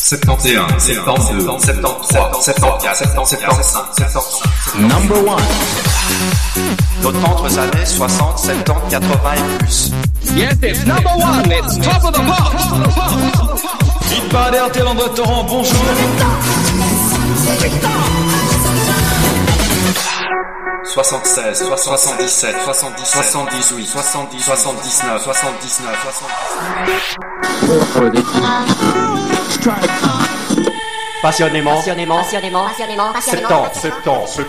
71, 72, 73, 74, 75, 75. Number one. Nos tendres années 60, 70, 80 et plus. Yes, it's number one. It's top of the pops. Hit parade RTL en Torrent, bonjour. 76, 77, 70, 78, 70, 79, 79, 70. Passionnément. 70.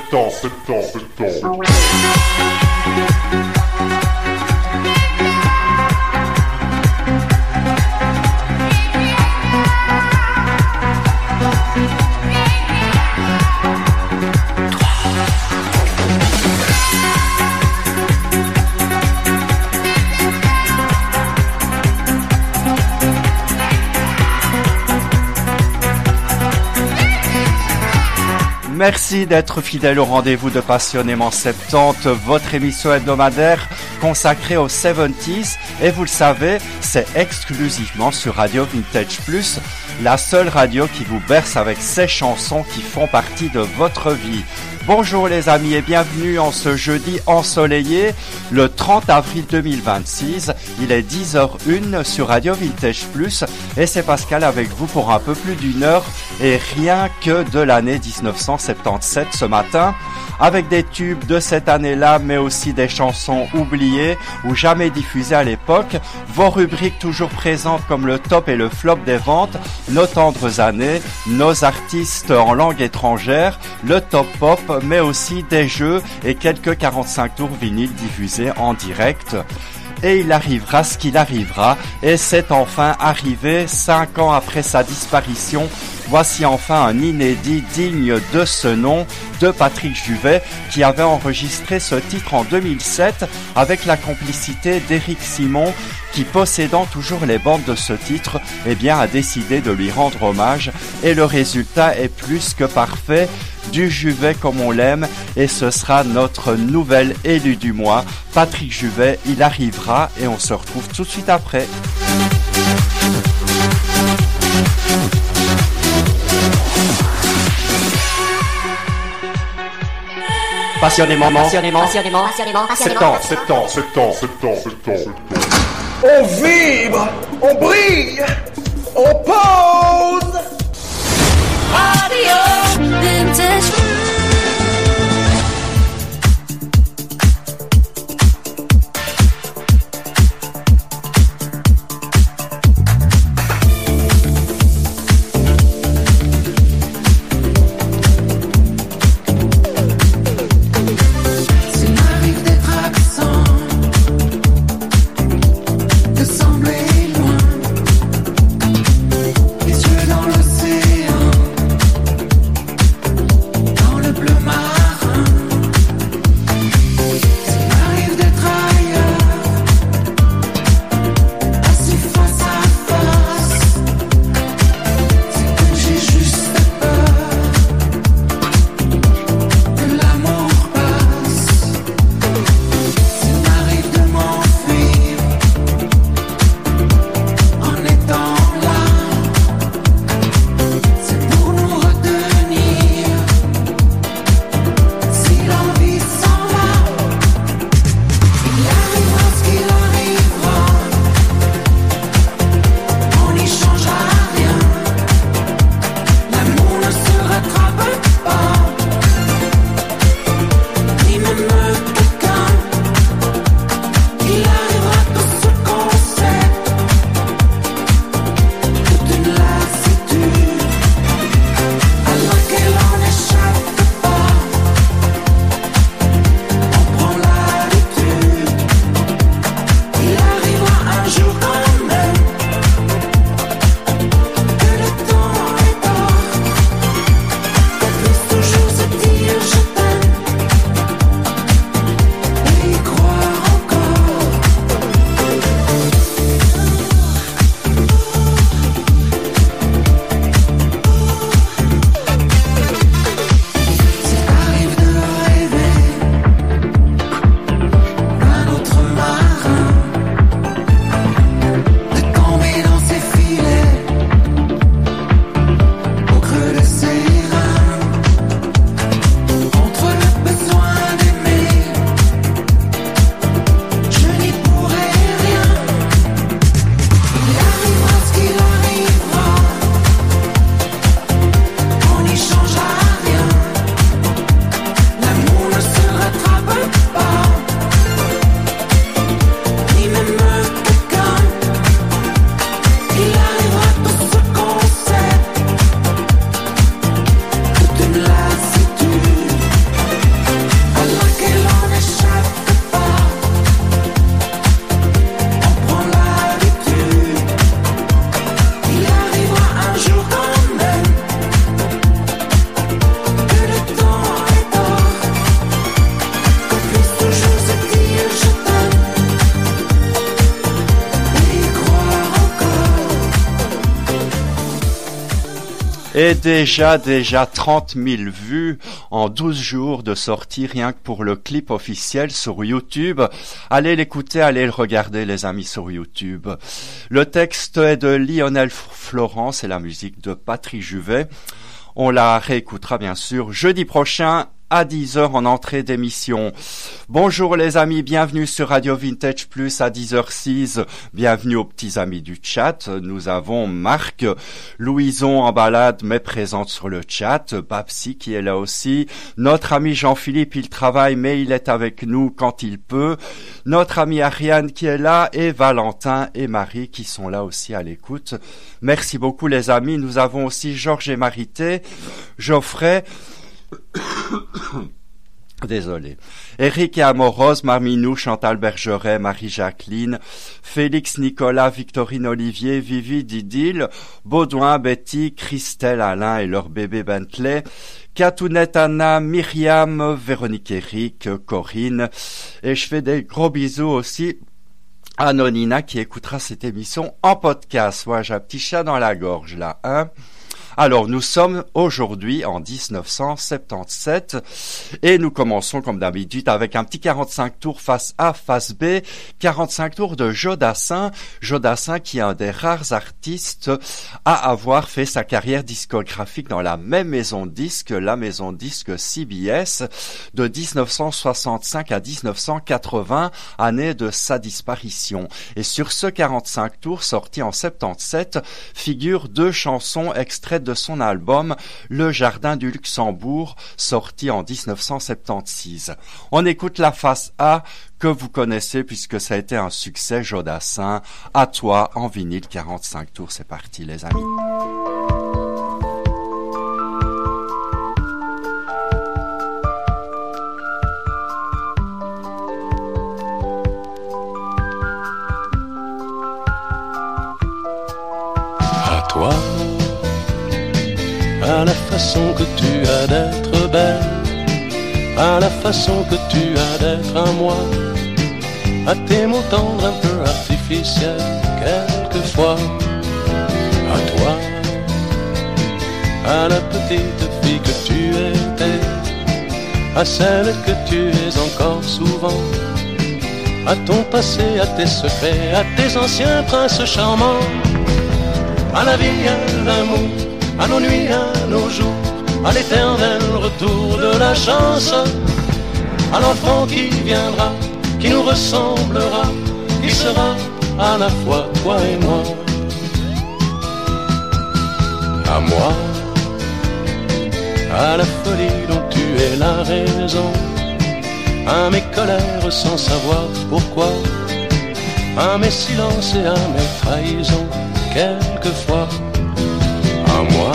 Merci d'être fidèle au rendez-vous de Passionnément 70, votre émission hebdomadaire consacrée aux 70s. Et vous le savez, c'est exclusivement sur Radio Vintage Plus, la seule radio qui vous berce avec ces chansons qui font partie de votre vie. Bonjour les amis et bienvenue en ce jeudi ensoleillé, le 30 avril 2026. Il est 10h01 sur Radio Vintage Plus et c'est Pascal avec vous pour un peu plus d'une heure et rien que de l'année 1977 ce matin, avec des tubes de cette année-là mais aussi des chansons oubliées ou jamais diffusées à l'époque, vos rubriques toujours présentes comme le top et le flop des ventes, nos tendres années, nos artistes en langue étrangère, le top pop, mais aussi des jeux et quelques 45 tours vinyles diffusés en direct. Et il arrivera ce qu'il arrivera, et c'est enfin arrivé 5 ans après sa disparition. Voici enfin un inédit digne de ce nom de Patrick Juvet qui avait enregistré ce titre en 2007 avec la complicité d'Éric Simon qui, possédant toujours les bandes de ce titre, a décidé de lui rendre hommage et le résultat est plus que parfait. Du Juvet comme on l'aime et ce sera notre nouvel élu du mois. Patrick Juvet, il arrivera et on se retrouve tout de suite après. Passionnément. 70. On vibre, on brille, on pose. Radio Vintage. Dans Et déjà 30 000 vues en 12 jours de sortie rien que pour le clip officiel sur YouTube. Allez l'écouter, allez le regarder les amis sur YouTube. Le texte est de Lionel Florence et la musique de Patrick Juvet. On la réécoutera bien sûr jeudi prochain à 10h en entrée d'émission. Bonjour les amis, bienvenue sur Radio Vintage Plus à 10h06. Bienvenue aux petits amis du chat. Nous avons Marc, Louison en balade mais présente sur le chat, Babsi qui est là aussi, notre ami Jean-Philippe, il travaille mais il est avec nous quand il peut, notre ami Ariane qui est là et Valentin et Marie qui sont là aussi à l'écoute. Merci beaucoup les amis. Nous avons aussi Georges et Marité, Geoffrey, désolé, Eric et Amorose, Marminou, Chantal Bergeret, Marie-Jacqueline, Félix, Nicolas, Victorine Olivier, Vivi, Didil, Baudouin, Betty, Christelle, Alain et leur bébé Bentley, Katounette, Anna, Myriam, Véronique, Eric, Corinne, et je fais des gros bisous aussi à Nonina qui écoutera cette émission en podcast. Ouais, j'ai un petit chat dans la gorge là, hein. Alors, nous sommes aujourd'hui en 1977 et nous commençons comme d'habitude avec un petit 45 tours face A, face B, 45 tours de Joe Dassin. Joe Dassin qui est un des rares artistes à avoir fait sa carrière discographique dans la même maison de disques, la maison de disques CBS, de 1965 à 1980, année de sa disparition. Et sur ce 45 tours sorti en 77, figurent 2 chansons extraites de son album Le Jardin du Luxembourg, sorti en 1976. On écoute la face A que vous connaissez puisque ça a été un succès, Joe Dassin. À toi en vinyle 45 tours, c'est parti les amis. À toi, à la façon que tu as d'être belle, à la façon que tu as d'être à moi, à tes mots tendres un peu artificiels quelquefois. À toi, à la petite fille que tu étais, à celle que tu es encore souvent, à ton passé, à tes secrets, à tes anciens princes charmants, à la vie, à l'amour, à nos nuits, à nos jours, à l'éternel retour de la chance, à l'enfant qui viendra, qui nous ressemblera, qui sera à la fois toi et moi. À moi, à la folie dont tu es la raison, à mes colères sans savoir pourquoi, à mes silences et à mes trahisons quelquefois. À moi,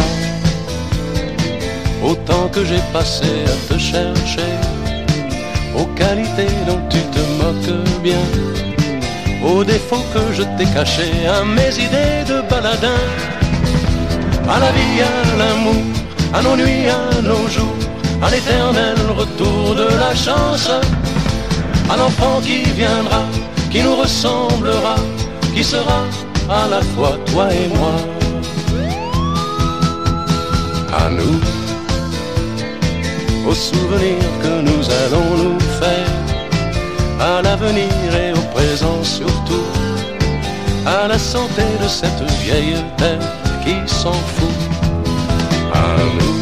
au temps que j'ai passé à te chercher, aux qualités dont tu te moques bien, aux défauts que je t'ai cachés, à mes idées de baladin, à la vie, à l'amour, à nos nuits, à nos jours, à l'éternel retour de la chance, à l'enfant qui viendra, qui nous ressemblera, qui sera à la fois toi et moi. À nous, aux souvenirs que nous allons nous faire, à l'avenir et au présent surtout, à la santé de cette vieille terre qui s'en fout. À nous,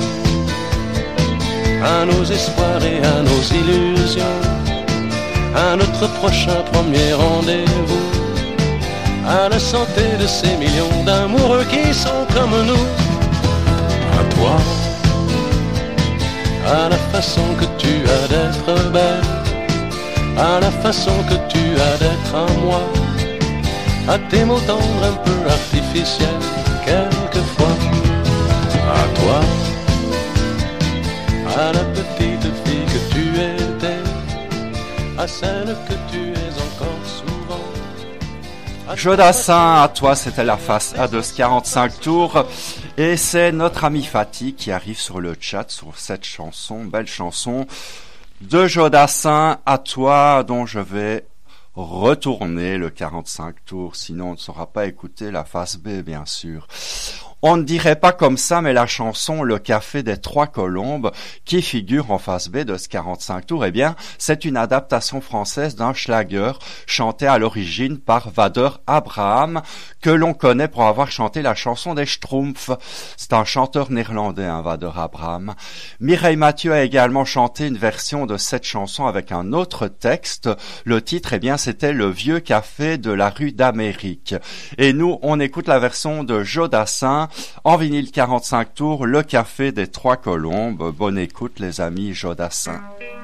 à nos espoirs et à nos illusions, à notre prochain premier rendez-vous, à la santé de ces millions d'amoureux qui sont comme nous. À toi, à la façon que tu as d'être belle, à la façon que tu as d'être à moi, à tes mots tendres un peu artificiels quelquefois. À toi, à la petite fille que tu étais, à celle que tu es encore souvent. Joe Dassin, à toi, c'était la face A de ce 45 tours. Et c'est notre ami Fatih qui arrive sur le chat sur cette chanson, belle chanson de Joe Dassin, à toi, dont je vais retourner le 45 tours, sinon on ne saura pas écouter la face B, bien sûr. On ne dirait pas comme ça, mais la chanson Le Café des Trois Colombes, qui figure en face B de ce 45 tours, eh bien, c'est une adaptation française d'un schlager chanté à l'origine par Vader Abraham, que l'on connaît pour avoir chanté la chanson des Schtroumpfs. C'est un chanteur néerlandais, Vader Abraham. Mireille Mathieu a également chanté une version de cette chanson avec un autre texte. Le titre, eh bien, c'était Le Vieux Café de la rue d'Amérique. Et nous, on écoute la version de Joe Dassin, en vinyle 45 tours, Le Café des Trois Colombes. Bonne écoute les amis, Joe Dassin.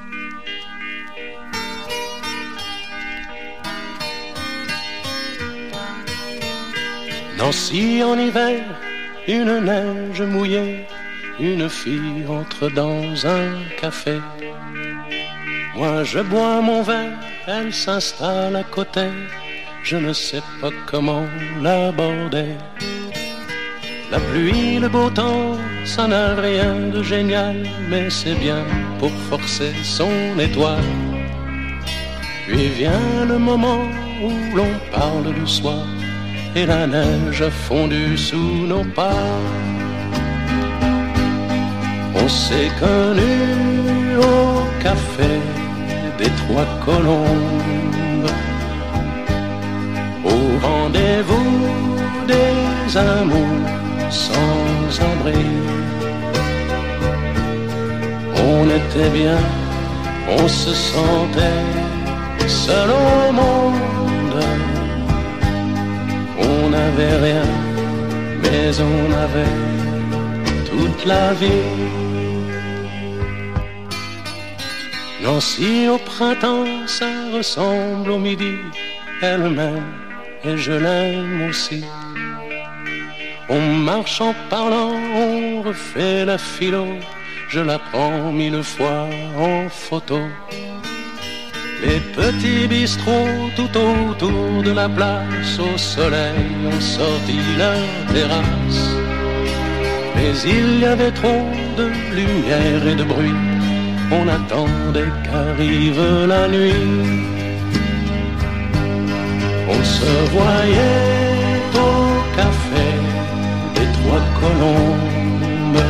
Nancy en hiver, une neige mouillée, une fille entre dans un café. Moi je bois mon verre, elle s'installe à côté, je ne sais pas comment l'aborder. La pluie, le beau temps, ça n'a rien de génial, mais c'est bien pour forcer son étoile. Puis vient le moment où l'on parle du soir, et la neige a fondu sous nos pas. On s'est connus au café des Trois Colombes, au rendez-vous des amours sans abri. On était bien, on se sentait seul au monde. On n'avait rien, mais on avait toute la vie. Nancy au printemps, ça ressemble au midi. Elle m'aime et je l'aime aussi. On marche en parlant, on refait la philo. Je la prends 1000 fois en photo. Les petits bistrots tout autour de la place, au soleil ont sorti la terrasse. Mais il y avait trop de lumière et de bruit, on attendait qu'arrive la nuit. On se voyait au café des Trois Colombes,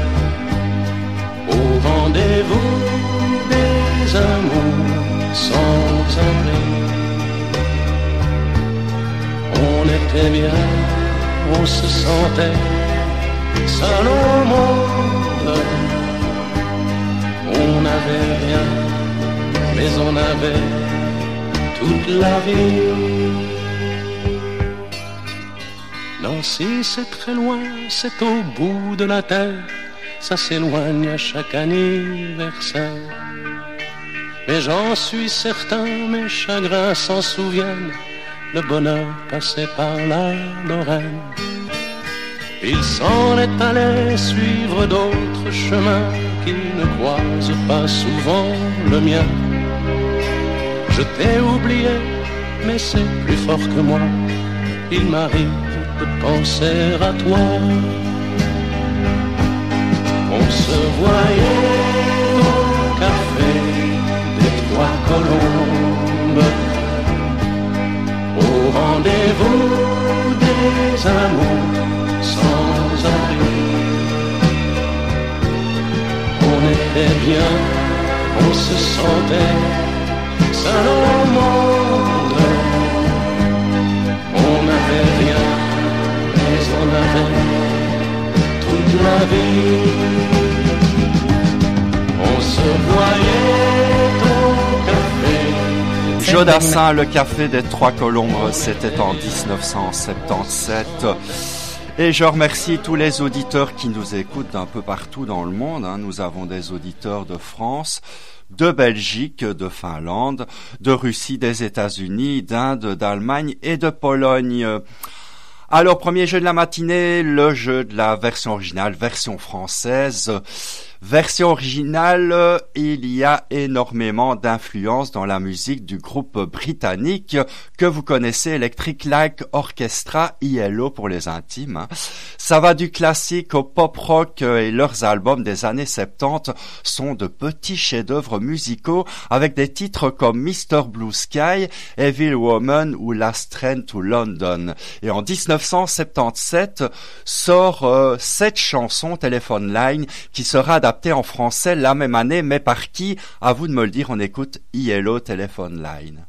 au rendez-vous des amours sans abri. On était bien, on se sentait seul au monde. On n'avait rien, mais on avait toute la vie. Nancy, c'est très loin, c'est au bout de la terre, ça s'éloigne à chaque anniversaire. Mais j'en suis certain, mes chagrins s'en souviennent, le bonheur passait par la Lorraine. Il s'en est allé suivre d'autres chemins qui ne croisent pas souvent le mien. Je t'ai oublié, mais c'est plus fort que moi, il m'arrive de penser à toi. On se voyait au café des Trois Colombes, au rendez-vous des amours sans abri. On était bien, on se sentait seul au monde. On n'avait rien, mais on avait toute la vie. On se voyait au café. Joe Dassin, Le Café des Trois Colombes, c'était en 1977. Et je remercie tous les auditeurs qui nous écoutent d'un peu partout dans le monde. Nous avons des auditeurs de France, de Belgique, de Finlande, de Russie, des États-Unis, d'Inde, d'Allemagne et de Pologne. Alors, premier jeu de la matinée, le jeu de la version originale, version française. Version originale, il y a énormément d'influence dans la musique du groupe britannique que vous connaissez, Electric Light Orchestra, ELO pour les intimes. Ça va du classique au pop rock et leurs albums des années 70 sont de petits chefs-d'œuvre musicaux avec des titres comme Mr. Blue Sky, Evil Woman ou Last Train to London. Et en 1977 sort cette chanson Telephone Line qui sera adaptée en français la même année, mais par qui? À vous de me le dire, on écoute ELO Telephone Line.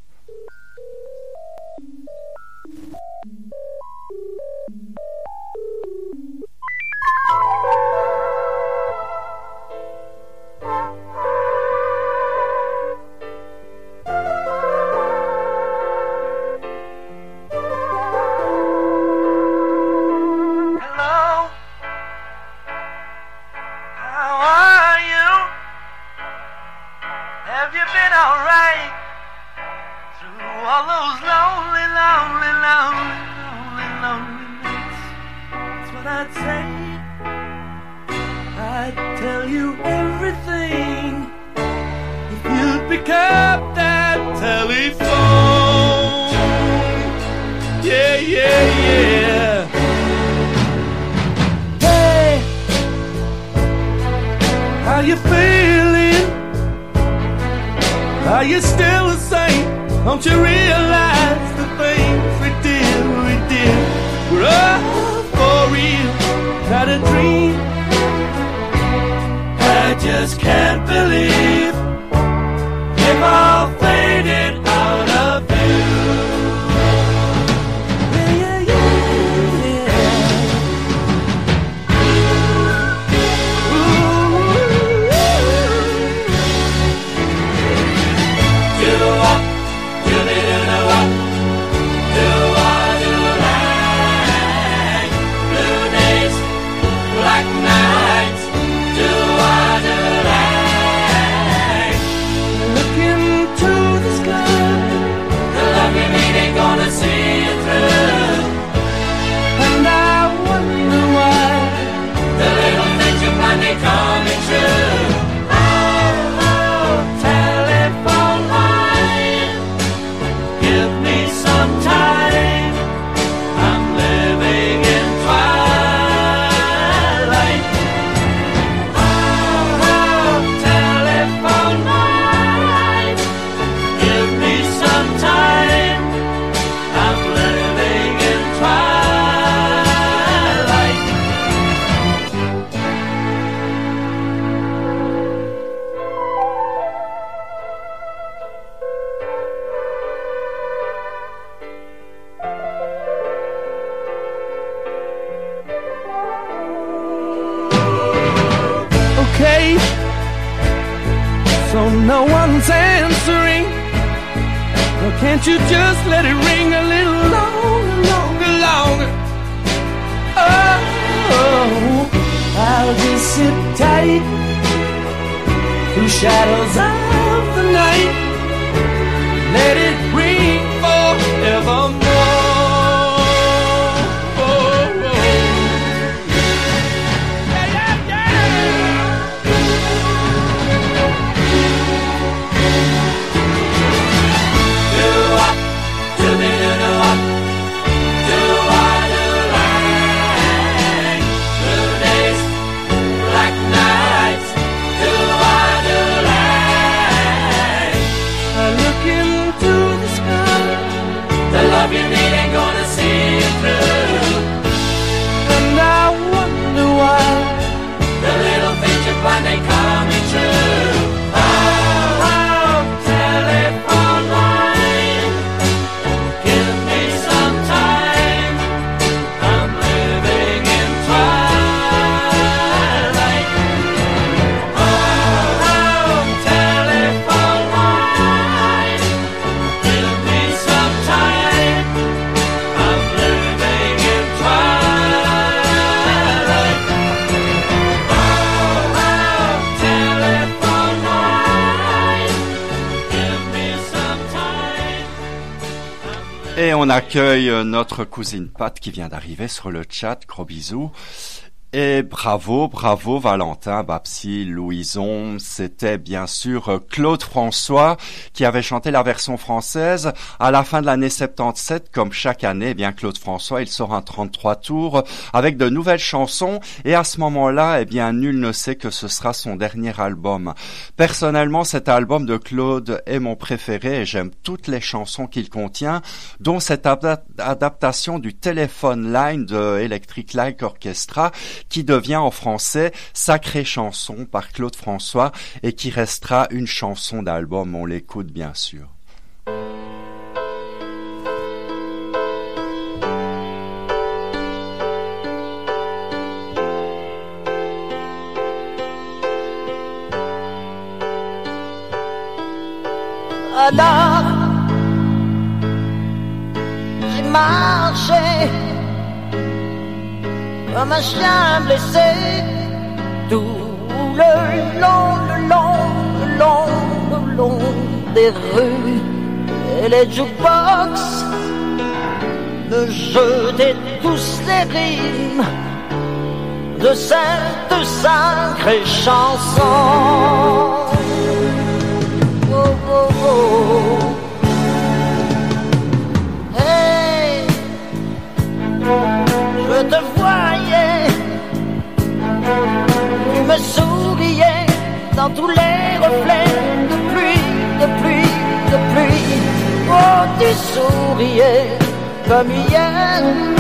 Can't you just let it ring a little longer, longer, longer? Oh, I'll just sit tight through shadows of the night. Let it ring forevermore. Et on accueille notre cousine Pat qui vient d'arriver sur le chat. Gros bisous. Et bravo Valentin, Babsi, Louison, c'était bien sûr Claude François qui avait chanté la version française à la fin de l'année 77. Comme chaque année, eh bien Claude François, il sort un 33 tours avec de nouvelles chansons et à ce moment-là, eh bien nul ne sait que ce sera son dernier album. Personnellement, cet album de Claude est mon préféré et j'aime toutes les chansons qu'il contient, dont cette adaptation du Telephone Line de Electric Light Orchestra qui devient en français Sacrée chanson par Claude François et qui restera une chanson d'album. On l'écoute bien sûr. Alors, j'ai marché comme un chien blessé tout le long des rues et les jukebox me jetaient tous les rimes de cette sacrée chanson. Oh, oh, oh. Hey, je te voyais, tu me souriais dans tous les reflets de pluie. Oh, tu souriais comme hier,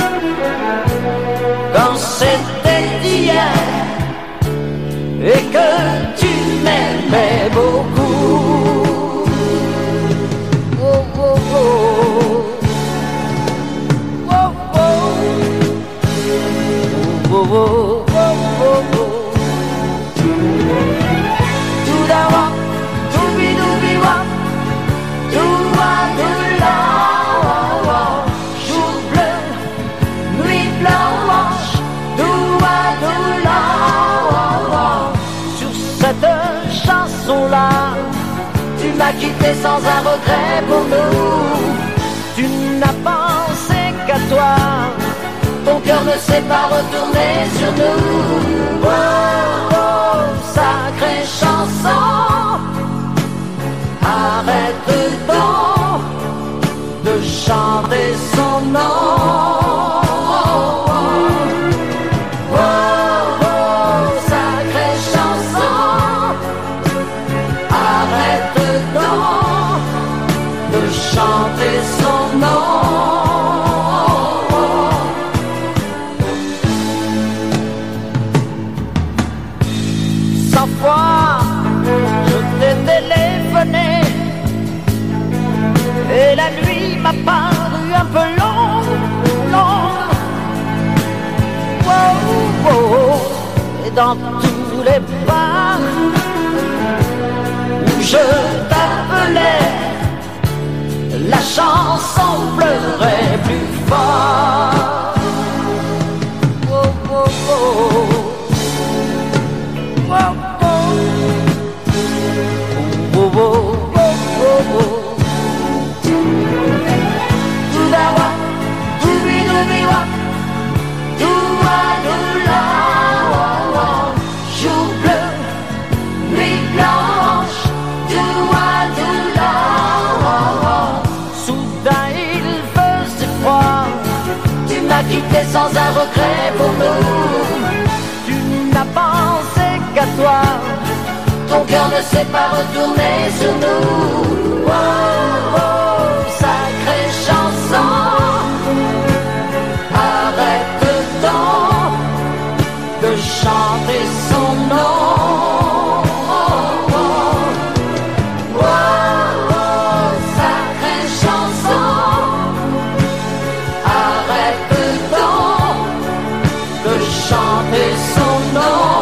quand c'était hier, et que tu m'aimais beaucoup. Oh, oh, oh. Oh, oh. Oh, oh, oh, oh. Tout d'abord, tout bidou-bidou, tout à tout là, jour bleu, nuit blanche, tout à tout là. Sur cette chanson-là, tu m'as quitté sans un regret pour nous. Tu n'as pensé qu'à toi, ton cœur ne s'est pas retourné sur nous. Oh, oh, sacrée chanson, arrête donc de chanter son nom. Oh, oh, sacrée chanson, arrête donc de chanter son nom. Cent fois je t'ai téléphoné et la nuit m'a paru un peu longue. Oh, oh, et dans tous les bars où je t'appelais, la chanson pleurait plus fort. Oh, oh, oh. Oh, oh. Oh, oh, oh, oh, oh. Tout d'abord, tout bidou-bidou, tout à tout là, jour bleu, nuit blanche, tout à tout là. Soudain il faisait froid, tu m'as quitté sans un regret pour nous. Tu n'as pensé qu'à toi, ton cœur ne s'est pas retourné sur nous. Oh, oh, sacrée chanson, arrête donc de chanter son nom. Oh, oh, oh, sacrée chanson, arrête donc de chanter son nom.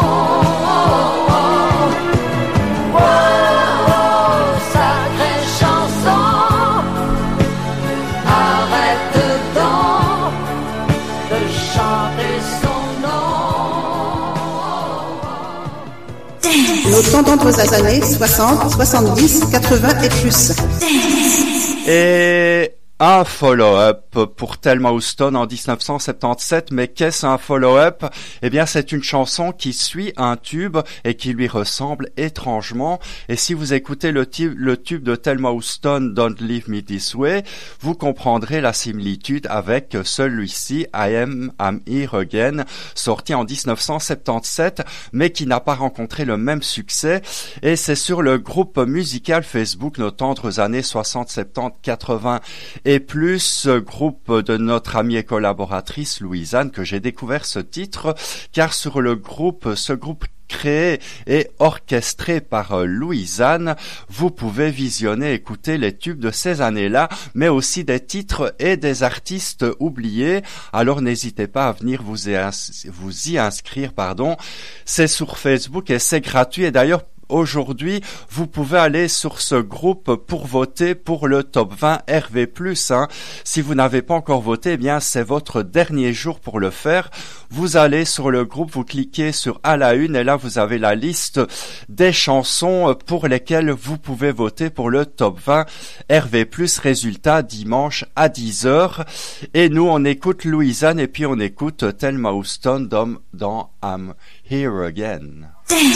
Nos tendres années 60, 70, 80 et plus. Et Un follow-up pour Thelma Houston en 1977, mais qu'est-ce un follow-up? Eh bien, c'est une chanson qui suit un tube et qui lui ressemble étrangement. Et si vous écoutez le tube de Thelma Houston, Don't Leave Me This Way, vous comprendrez la similitude avec celui-ci, I'm Here Again, sorti en 1977, mais qui n'a pas rencontré le même succès. Et c'est sur le groupe musical Facebook Nos tendres années 60, 70, 80 et plus, groupe de notre amie et collaboratrice Louisanne, que j'ai découvert ce titre, car sur ce groupe créé et orchestré par Louisanne, vous pouvez visionner, écouter les tubes de ces années-là, mais aussi des titres et des artistes oubliés. Alors n'hésitez pas à venir vous y inscrire, C'est sur Facebook et c'est gratuit. Et d'ailleurs, aujourd'hui, vous pouvez aller sur ce groupe pour voter pour le top 20 RV+. Si vous n'avez pas encore voté, eh bien, c'est votre dernier jour pour le faire. Vous allez sur le groupe, vous cliquez sur à la une et là, vous avez la liste des chansons pour lesquelles vous pouvez voter pour le top 20 RV+. Résultat dimanche à 10h. Et nous, on écoute Louisanne et puis on écoute Thelma Houston dans I'm Here Again.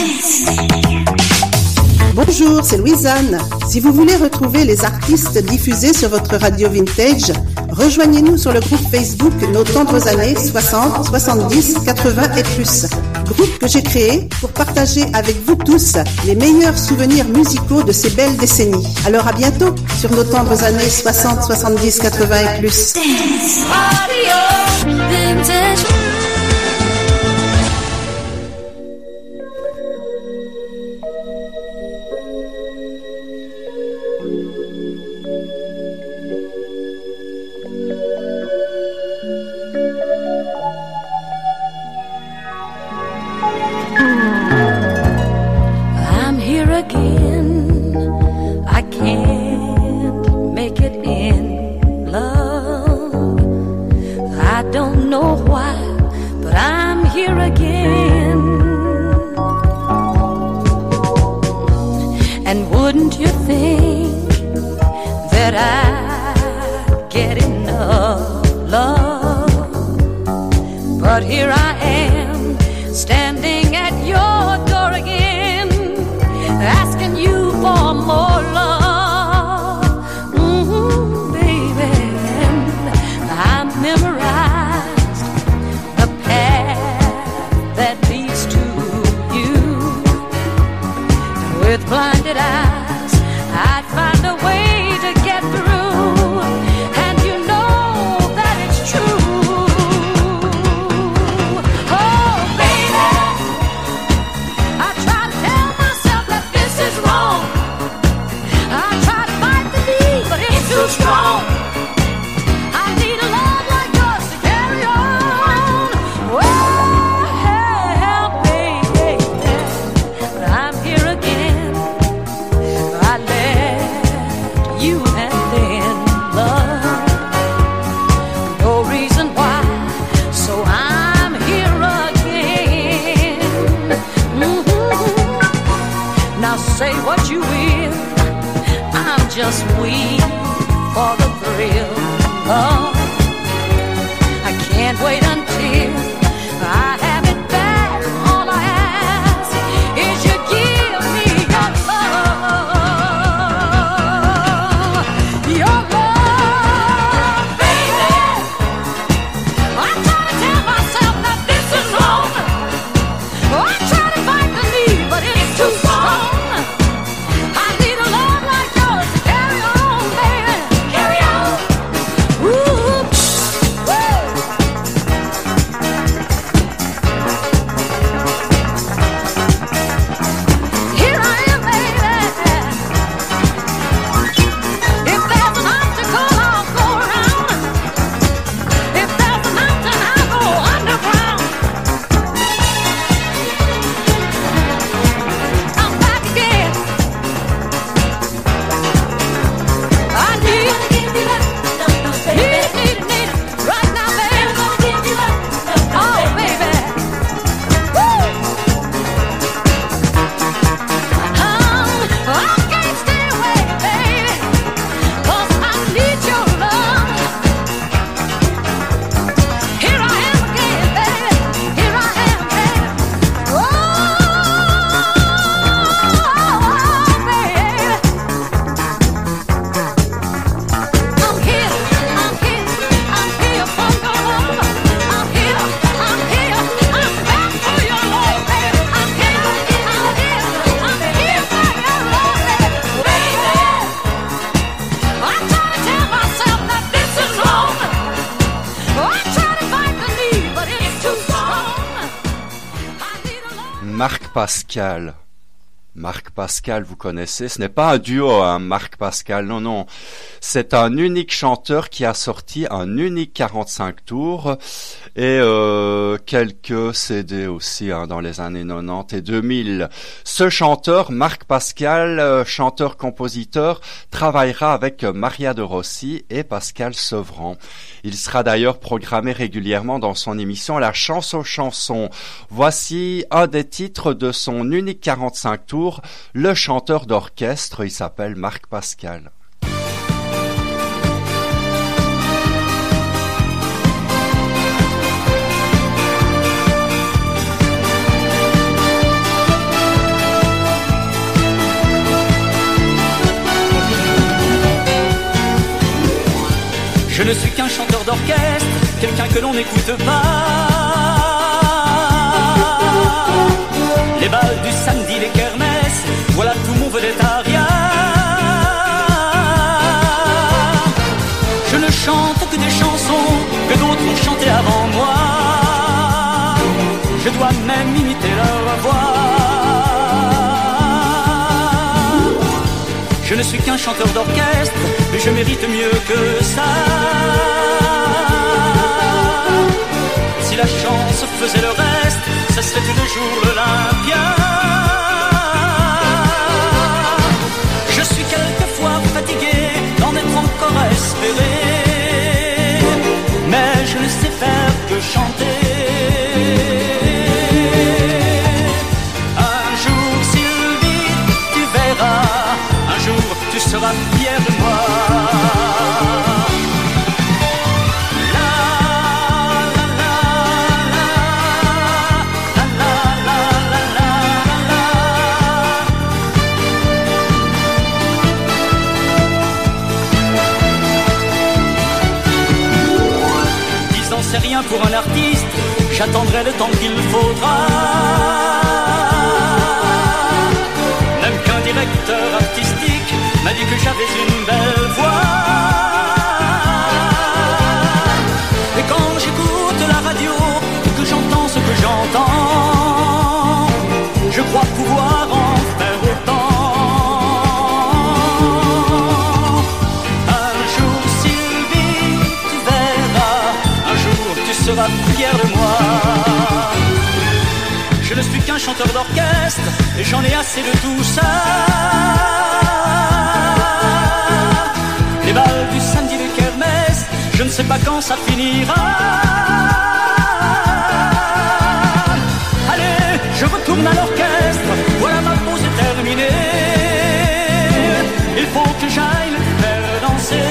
Bonjour, c'est Louisanne. Si vous voulez retrouver les artistes diffusés sur votre radio vintage, rejoignez-nous sur le groupe Facebook Nos tendres années 60, 70, 80 et plus. Groupe que j'ai créé pour partager avec vous tous les meilleurs souvenirs musicaux de ces belles décennies. Alors à bientôt sur Nos tendres années 60, 70, 80 et plus. Radio Vintage. Wouldn't you think that I'd get enough love? But here I am, standing at your door again, asking you for more love. Baby, I memorized the path that leads to you. With blinded eyes, I'd find a way to get through, and you know that it's true. Oh, baby, I try to tell myself that this is wrong. I try to fight the need, but it's too strong. I need a love like yours to carry on. Well, baby, but I'm here again. I left you and then love. No reason why, so I'm here again. Now say what you will, I'm just weak for the thrill. Oh, I can't wait until I have it back. All I ask is you give me your love. Your love, baby. I try to tell myself that this is wrong. I try to fight the need, but it's too strong. I need a love like yours to carry on, baby. Carry on. Marc Pascal. Marc Pascal, vous connaissez, ce n'est pas un duo, hein, Marc Pascal, non. C'est un unique chanteur qui a sorti un unique 45 tours et quelques CD aussi hein, dans les années 90 et 2000. Ce chanteur, Marc Pascal, chanteur-compositeur, travaillera avec Maria de Rossi et Pascal Sevran. Il sera d'ailleurs programmé régulièrement dans son émission La Chance aux chansons. Voici un des titres de son unique 45 tours. Le chanteur d'orchestre, il s'appelle Marc Pascal. Je ne suis qu'un chanteur d'orchestre, quelqu'un que l'on n'écoute pas. Les balles du samedi, les kermesses, voilà tout mon vedettariat. Je ne chante que des chansons que d'autres ont chantées avant moi. Je dois même imiter leur voix. Je ne suis qu'un chanteur d'orchestre, mais je mérite mieux que ça. Si la chance faisait le reste, ça serait tout le jour l'Olympia. Je suis quelquefois fatigué d'en être encore à espérer, mais je ne sais faire que chanter. Un jour, Sylvie, tu verras, un jour tu seras fier de moi. C'est rien pour un artiste, j'attendrai le temps qu'il faudra. Même qu'un directeur artistique m'a dit que j'avais une belle voix. Et quand j'écoute la radio et que j'entends ce que j'entends, je crois pouvoir en faire autant. Tu seras fier de moi. Je ne suis qu'un chanteur d'orchestre et j'en ai assez de tout ça. Les balles du samedi de kermesse, je ne sais pas quand ça finira. Allez, je retourne à l'orchestre, voilà ma pause est terminée. Il faut que j'aille le faire danser.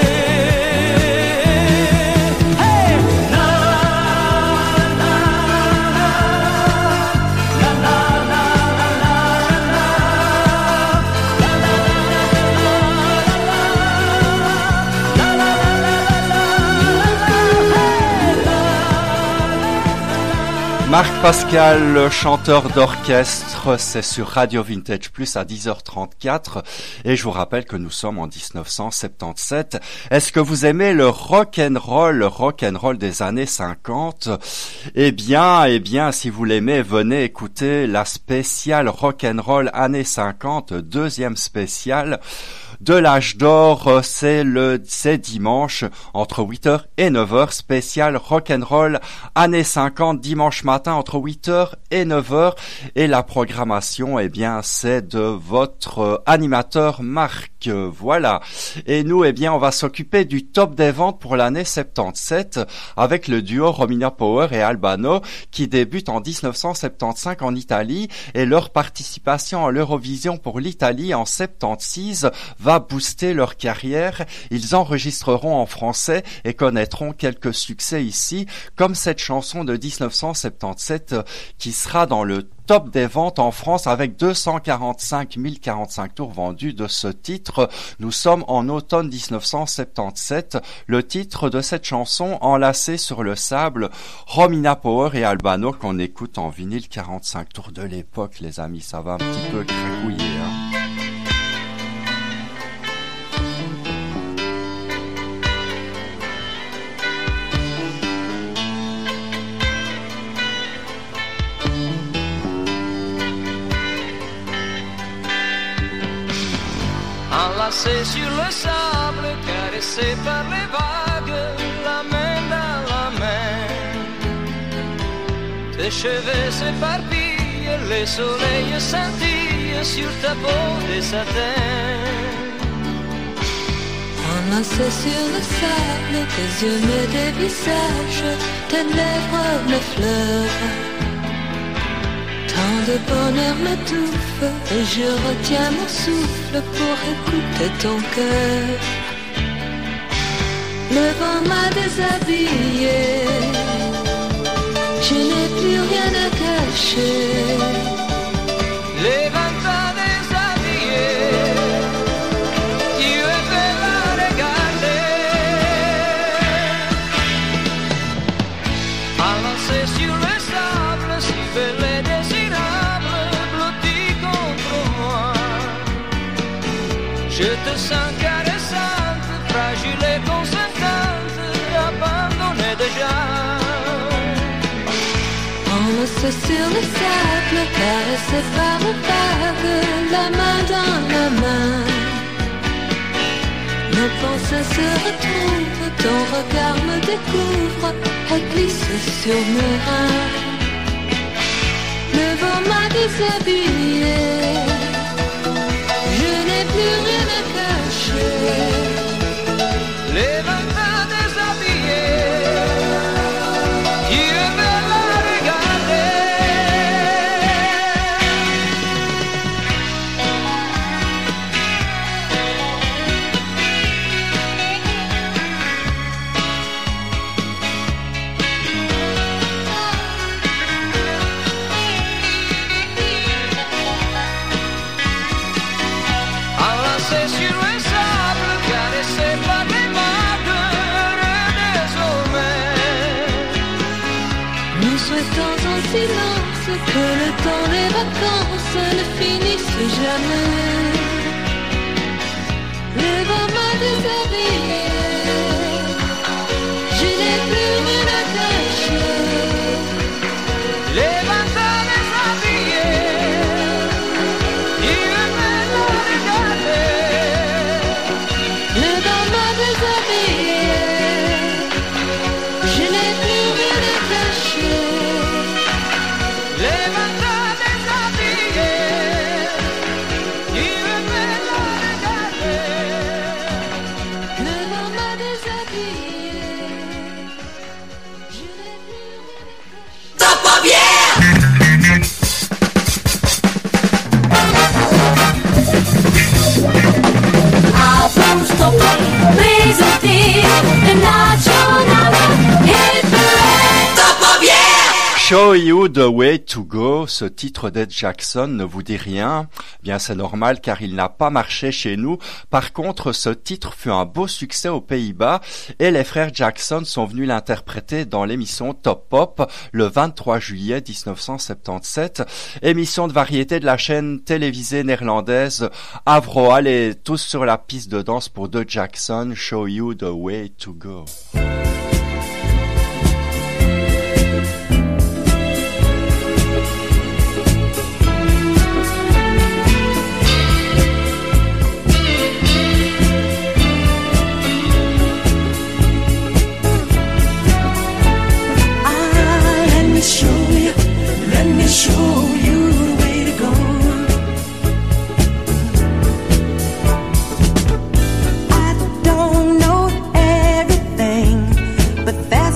Marc Pascal, le chanteur d'orchestre, c'est sur Radio Vintage Plus à 10h34 et je vous rappelle que nous sommes en 1977. Est-ce que vous aimez le rock'n'roll des années 50? Eh bien, si vous l'aimez, venez écouter la spéciale rock'n'roll années 50, deuxième spéciale. De l'âge d'or, c'est dimanche entre 8h et 9h, spécial rock'n'roll années 50, dimanche matin entre 8h et 9h. Et la programmation, eh bien, c'est de votre animateur Marc. Voilà. Et nous, eh bien, on va s'occuper du top des ventes pour l'année 77 avec le duo Romina Power et Albano qui débute en 1975 en Italie et leur participation à l'Eurovision pour l'Italie en 76 va booster leur carrière. Ils enregistreront en français et connaîtront quelques succès ici, comme cette chanson de 1977 qui sera dans le top des ventes en France avec 245 045 tours vendus de ce titre. Nous sommes en automne 1977. Le titre de cette chanson, Enlacé sur le sable, Romina Power et Albano qu'on écoute en vinyle 45 tours de l'époque, les amis. Ça va un petit peu cracouiller, hein. enlacé sur le sable, caressé par les vagues, la main dans la main. Tes cheveux s'éparpillent, les soleils scintillent sur ta peau de satin. Enlacé sur le sable, tes yeux me dévisagent, tes lèvres me fleurent. Tant de bonheur m'étouffe et je retiens mon souffle pour écouter ton cœur. Le vent m'a déshabillé, je n'ai plus rien à cacher. Les vents t'ont déshabillé, tu es belle à regarder. Enlacé sur le sable, si belle et désirable, blotti contre moi. Je te sens caressante, fragile et consentante, abandonnée déjà. Enlacé sur le sable, caressé par le vague, la main dans la main. Nos pensées se retrouvent, ton regard me découvre et glisse sur mes reins. Le vent m'a déshabillé, je n'ai plus rien à cacher. Les vents t'ont déshabillé, tu es belle à regarder. Enlacé sur le sable, caressé par les vagues, heureux désormais. Nous souhaitons en silence que le temps des vacances ne finisse jamais. Le vent m'a déshabillé, je n'ai plus rien à cacher. Les vents t'ont déshabillé, tu es belle à regarder. Le vent m'a déshabillé, je n'ai plus rien à cacher. Les vents t'ont déshabillé, tu es belle à regarder. Le vent m'a déshabillé, je n'ai plus rien à cacher. Top of Albums Top présenté le National Hit Parade. Top of Show You the Way to Go, ce titre d'Ed Jackson ne vous dit rien? Bien, c'est normal car il n'a pas marché chez nous. Par contre, ce titre fut un beau succès aux Pays-Bas et les frères Jackson sont venus l'interpréter dans l'émission Top Pop le 23 juillet 1977, émission de variété de la chaîne télévisée néerlandaise Avro. Allez, tous sur la piste de danse pour The Jackson, Show You the Way to Go. Let me show you the way to go. I don't know everything, but that's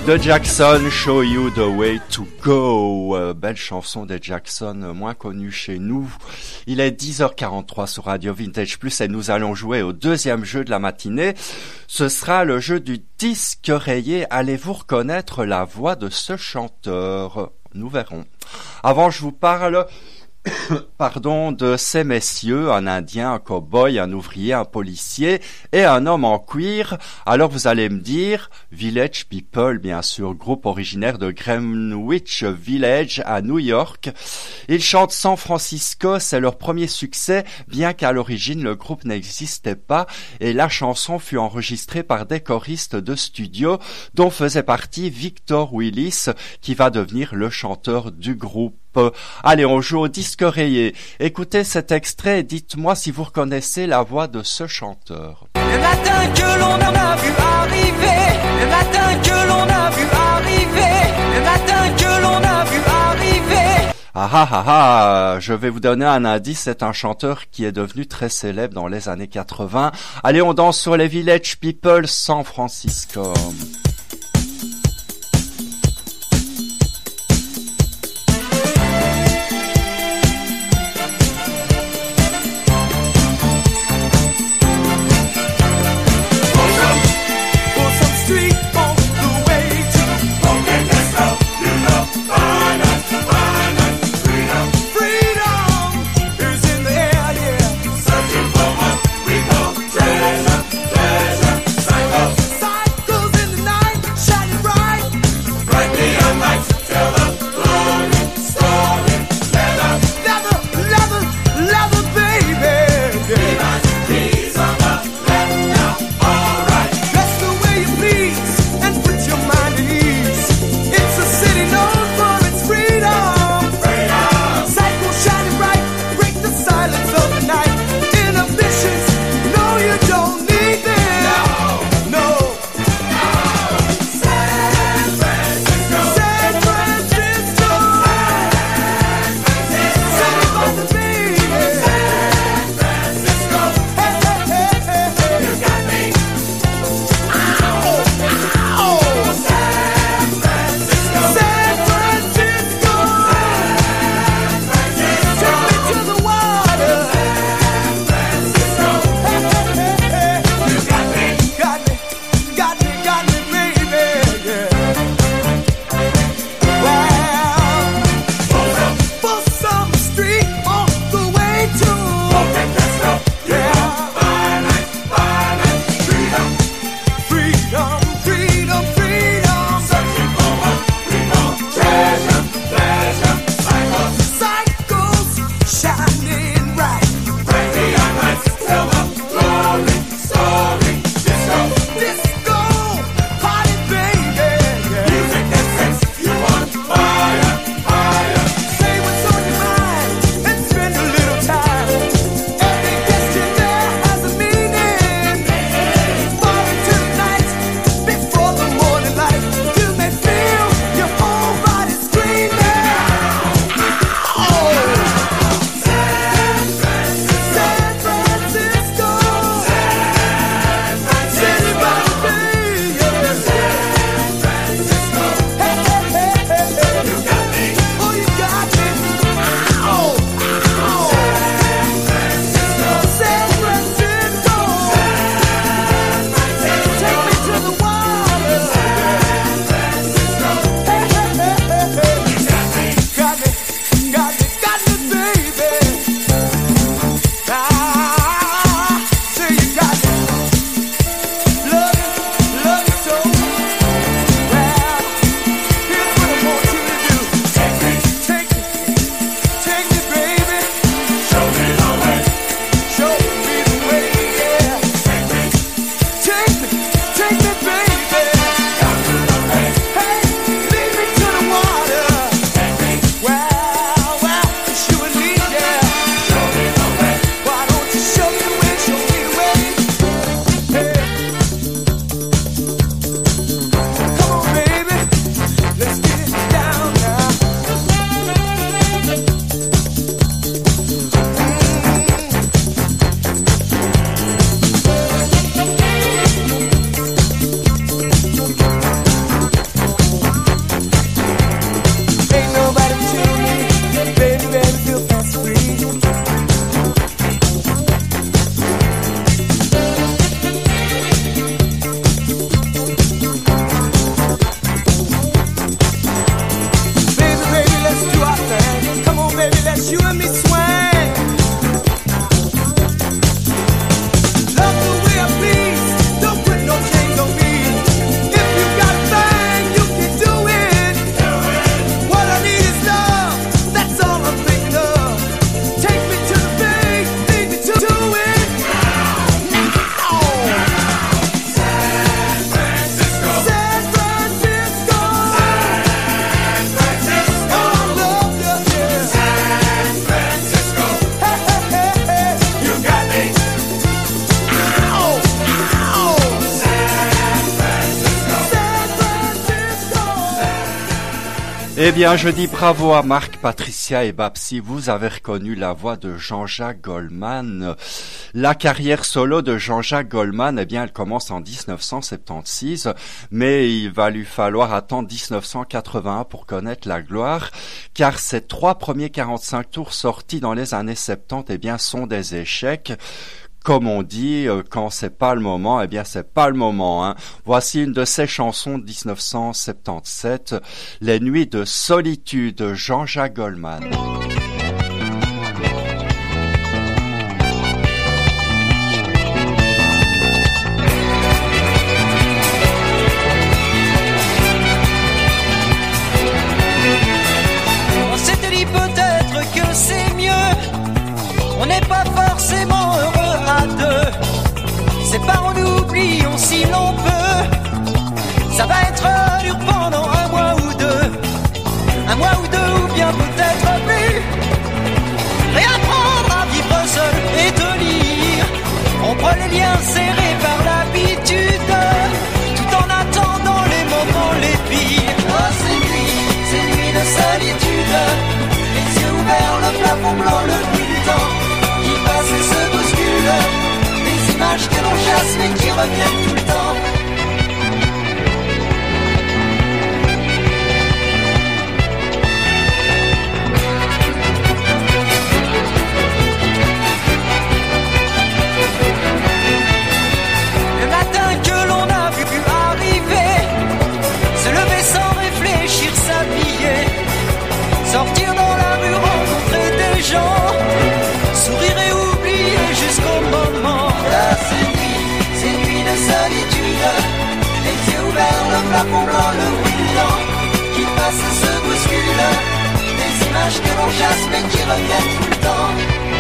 de Jackson, Show You the Way to Go. Belle chanson de Jackson, moins connue chez nous. Il est 10h43 sur Radio Vintage Plus et nous allons jouer au deuxième jeu de la matinée. Ce sera le jeu du disque rayé. Allez-vous reconnaître la voix de ce chanteur? Nous verrons. Avant, je vous parle... de ces messieurs, un indien, un cow-boy, un ouvrier, un policier et un homme en cuir. Alors vous allez me dire, Village People, bien sûr, groupe originaire de Greenwich Village à New York. Ils chantent San Francisco, c'est leur premier succès, bien qu'à l'origine le groupe n'existait pas et la chanson fut enregistrée par des choristes de studio dont faisait partie Victor Willis, qui va devenir le chanteur du groupe. Allez, on joue au disque rayé. Écoutez cet extrait et dites-moi si vous reconnaissez la voix de ce chanteur. Le matin que l'on a vu arriver, le matin que l'on a vu arriver, le matin que l'on a vu arriver. Je vais vous donner un indice, c'est un chanteur qui est devenu très célèbre dans les années 80. Allez, on danse sur les Village People, San Francisco. Cycles in the night. Eh bien, je dis bravo à Marc, Patricia et Babsi. Vous avez reconnu la voix de Jean-Jacques Goldman. La carrière solo de Jean-Jacques Goldman, eh bien, elle commence en 1976, mais il va lui falloir attendre 1981 pour connaître la gloire, car ces 3 premiers 45 tours sortis dans les années 70, eh bien, sont des échecs. Comme on dit, quand c'est pas le moment, eh bien c'est pas le moment. Hein. Voici une de ses chansons de 1977, Les Nuits de Solitude, Jean-Jacques Goldman. On s'était dit peut-être que c'est mieux, on n'est pas forcément heureux à deux. C'est pas on oublie, on si l'on peut. Ça va être dur pendant un mois ou deux. Un mois ou deux ou bien peut-être plus. Réapprendre à vivre seul et te lire. Rompre les liens serrés par l'habitude. Tout en attendant les moments les pires. Oh ces nuits de solitude. Les yeux ouverts, le plafond blanc, le bruit du temps qui passe et se bouscule. Des images que l'on chasse mais qui reviennent tout le temps. Le matin que l'on a vu arriver, se lever sans réfléchir, s'habiller, sortir dans la rue, rencontrer des gens, sourire et oublier jusqu'au moment. Là, ces nuits de solitude, les yeux ouverts, le plafond blanc, le bruit du temps qui passe et se bouscule. Des images que l'on chasse mais qui reviennent tout le temps.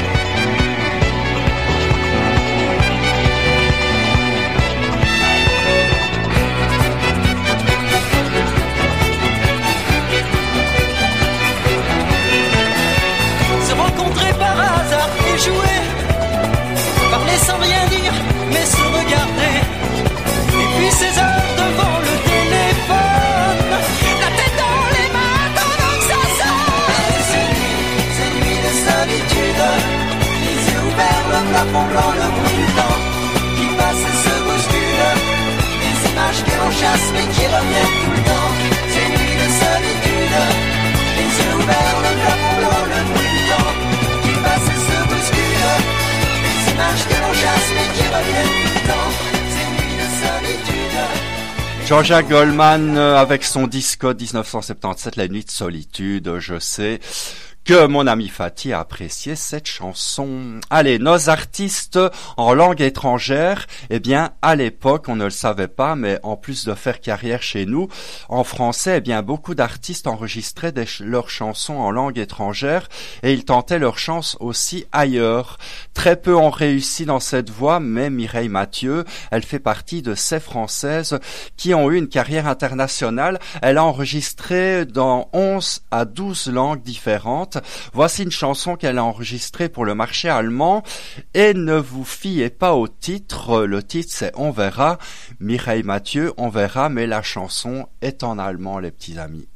Se rencontrer par hasard et jouer, parler sans rien dire mais se regarder. Et puis ces heures devant le téléphone, la tête dans les mains pendant que ça sonne. Ces nuits de solitude, les yeux ouverts, le plafond blanc, le bruit du temps qui passe et se bouscule. Des images que l'on chasse mais qui reviennent tout le temps. Ces nuits de solitude, les yeux ouverts, le plafond blanc, le bruit du temps qui passe et se bouscule. Des images que l'on chasse mais qui reviennent tout le temps. Ces nuits de solitude. Jean-Jacques Goldman avec son disco 1977, La Nuit de Solitude, je sais que mon ami Fatih a apprécié cette chanson. Allez, nos artistes en langue étrangère, eh bien, à l'époque, on ne le savait pas, mais en plus de faire carrière chez nous, en français, eh bien, beaucoup d'artistes enregistraient leurs chansons en langue étrangère et ils tentaient leur chance aussi ailleurs. Très peu ont réussi dans cette voie, mais Mireille Mathieu, elle fait partie de ces Françaises qui ont eu une carrière internationale. Elle a enregistré dans 11 à 12 langues différentes. Voici une chanson qu'elle a enregistrée pour le marché allemand et ne vous fiez pas au titre. Le titre c'est On verra. Mireille Mathieu, On verra, mais la chanson est en allemand, les petits amis.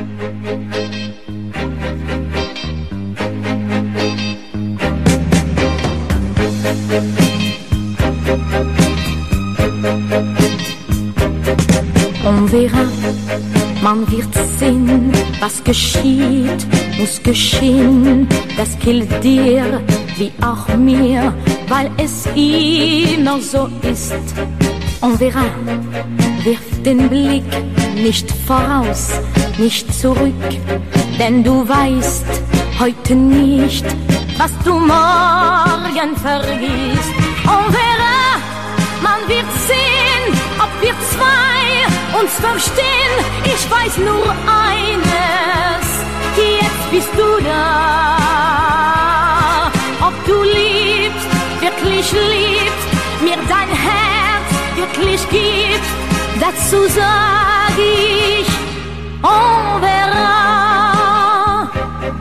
On verra, man wird sehen, was geschieht, muss geschehen, das gilt dir wie auch mir, weil es immer so ist. On verra, wirf den Blick nicht voraus, nicht zurück, denn du weißt heute nicht, was du morgen vergisst. On verra, man wird sehen, ob wir zwei uns verstehen. Ich weiß nur eines, jetzt bist du da. Ob du liebst, wirklich liebst, mir dein Herz wirklich gibst, dazu sag ich, on verra.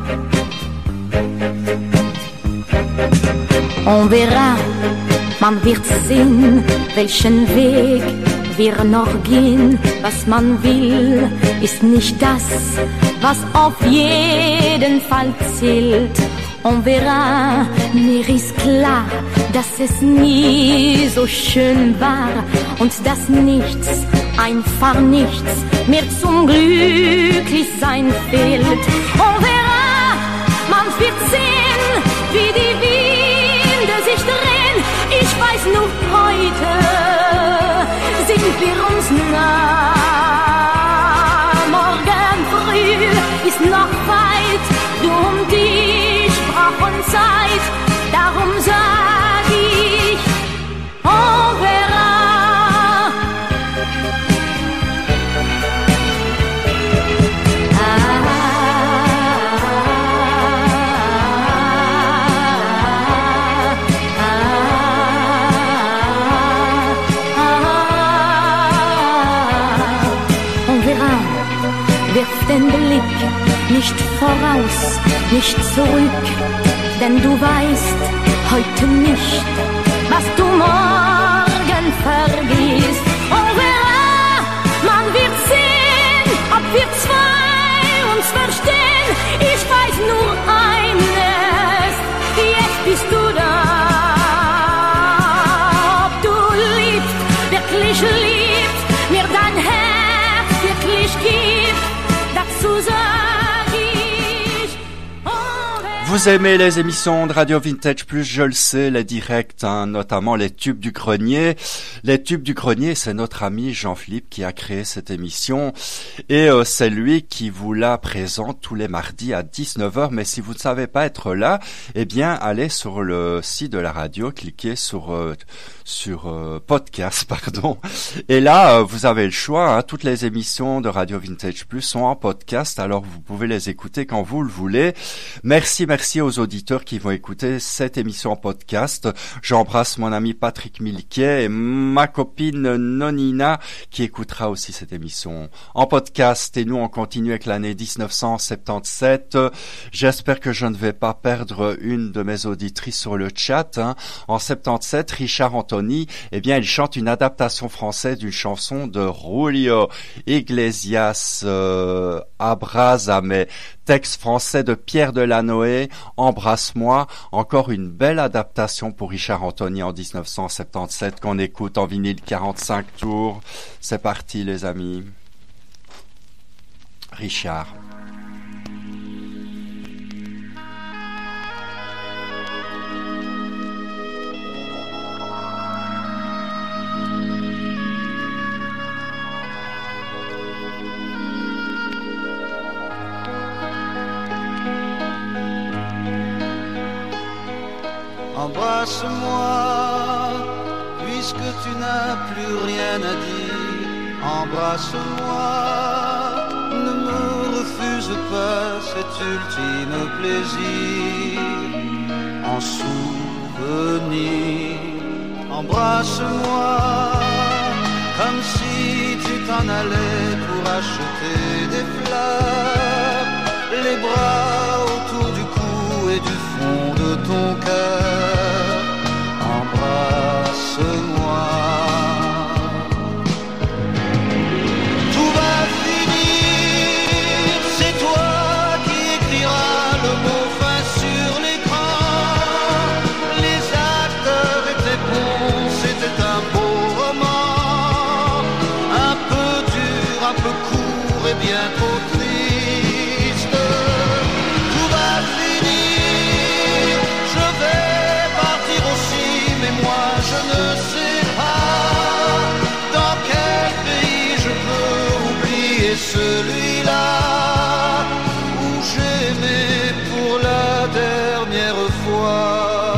On verra, man wird sehen, welchen Weg wir noch gehen. Was man will, ist nicht das, was auf jeden Fall zählt. On verra, mir ist klar, dass es nie so schön war und dass nichts, einfach nichts, mehr zum Glücklichsein fehlt. On verra, man wird sehen, wie die Winde sich drehen. Ich weiß nur heute, sind wir uns nah. Morgen früh ist noch weit, du und ich brauchen Zeit. Darum sag ich, on verra. Wirf den Blick nicht voraus, nicht zurück, denn du weißt heute nicht, was du morgen vergisst. On verra, man wird sehen, ob wir zwei uns verstehen. Ich weiß nur eines, jetzt bist du da. Ob du liebst, wirklich liebst, mir dein Herz wirklich gibt. Vous aimez les émissions de Radio Vintage Plus, je le sais, les directs, notamment les tubes du grenier. Les tubes du grenier, c'est notre ami Jean-Philippe qui a créé cette émission et c'est lui qui vous la présente tous les mardis à 19h. Mais si vous ne savez pas être là, eh bien, allez sur le site de la radio, cliquez sur podcast, pardon. Et là, vous avez le choix. Toutes les émissions de Radio Vintage Plus sont en podcast, alors vous pouvez les écouter quand vous le voulez. Merci aux auditeurs qui vont écouter cette émission en podcast. J'embrasse mon ami Patrick Milquet et ma copine Nonina qui écoutera aussi cette émission en podcast. Et nous, on continue avec l'année 1977. J'espère que je ne vais pas perdre une de mes auditrices sur le chat. En 77, Richard Anthony, eh bien, il chante une adaptation française d'une chanson de Julio Iglesias, Abrázame, texte français de Pierre Delanoë, Embrasse-moi, encore une belle adaptation pour Richard Anthony en 1977 qu'on écoute en vinyle 45 tours. C'est parti les amis. Richard. Embrasse-moi, puisque tu n'as plus rien à dire. Embrasse-moi, ne me refuse pas cet ultime plaisir. En souvenir, embrasse-moi, comme si tu t'en allais pour acheter des fleurs. Les bras autour du cou et du fond de ton cœur. Embrasse-moi. Tout va finir, c'est toi qui écriras le mot fin sur l'écran. Les acteurs étaient bons, c'était un beau roman. Un peu dur, un peu court et bientôt triste. Tout va finir, je vais partir aussi, mais moi je ne sais pas dans quel pays je peux oublier celui-là où j'aimais pour la dernière fois.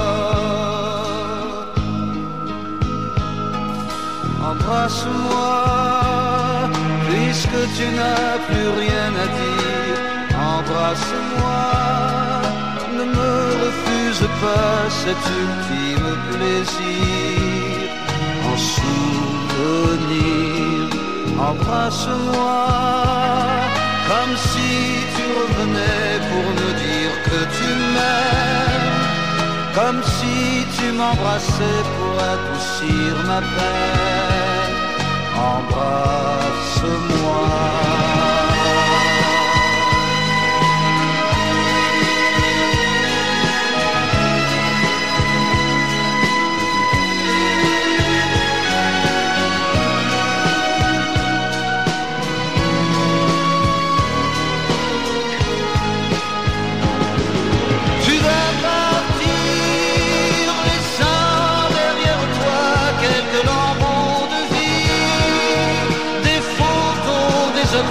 Embrasse-moi, puisque tu n'as plus rien à dire. Embrasse-moi, ne me refuse pas cet ultime plaisir. En souvenir, embrasse-moi, comme si tu revenais pour me dire que tu m'aimes, comme si tu m'embrassais pour adoucir ma peine. Embrasse-moi.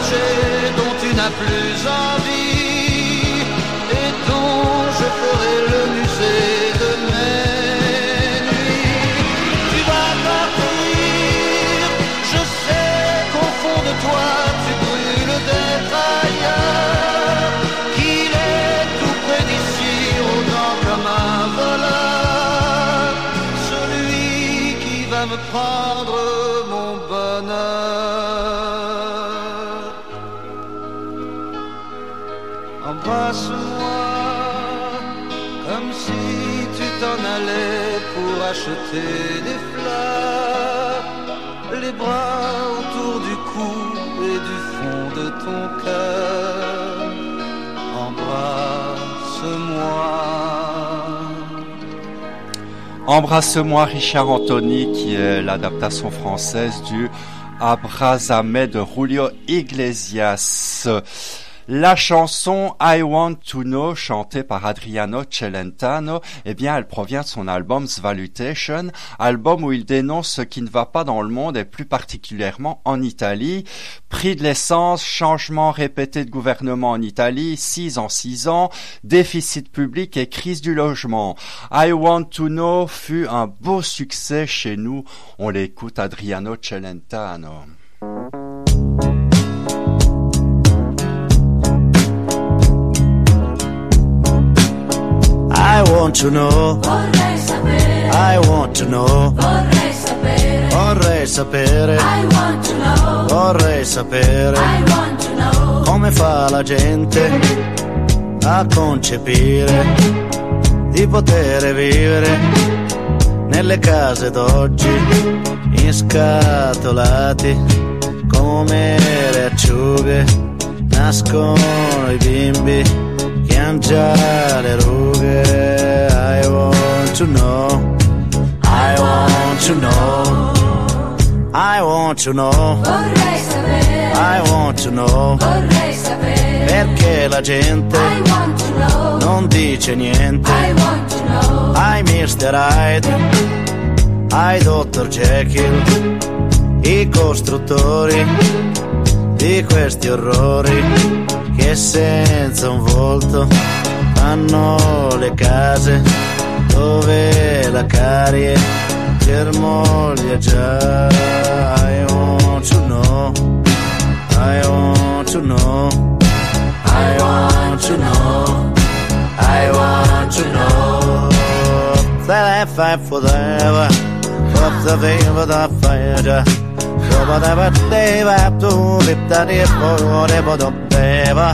toucher, dont tu n'as plus envie, et dont je ferai le musée de mes nuits. Tu vas partir, je sais qu'au fond de toi tu brûles d'être ailleurs, qu'il est tout près d'ici, rôdant comme un voleur, celui qui va me prendre mon bonheur. Embrasse-moi comme si tu t'en allais pour acheter des fleurs, les bras autour du cou et du fond de ton cœur. Embrasse-moi. Embrasse-moi, Richard Anthony, qui est l'adaptation française du Abrázame de Julio Iglesias. La chanson I Want to Know, chantée par Adriano Celentano, eh bien, elle provient de son album Svalutation, album où il dénonce ce qui ne va pas dans le monde et plus particulièrement en Italie. Prix de l'essence, changement répété de gouvernement en Italie, 6 en 6 ans, déficit public et crise du logement. I Want to Know fut un beau succès chez nous. On l'écoute, Adriano Celentano. I want to know, vorrei sapere, I want to know, vorrei sapere, vorrei sapere, I want to know, vorrei sapere, I want to know, come fa la gente a concepire di poter vivere nelle case d'oggi, inscatolati come le acciughe, nascono i bimbi che han già le rughe. I want to know, I want to know, I want to know, vorrei sapere, I want to know, vorrei sapere, perché la gente I want to know, non dice niente. I want to know, I Mr. Hyde, I Dr. Jekyll, i costruttori di questi orrori che senza un volto fanno le case dove la carie germoglia già. I want to know, I want to know, I want to know, I want to know. That I fight forever, up the veil of the fire. Whatever they have to live that if whatever the baby,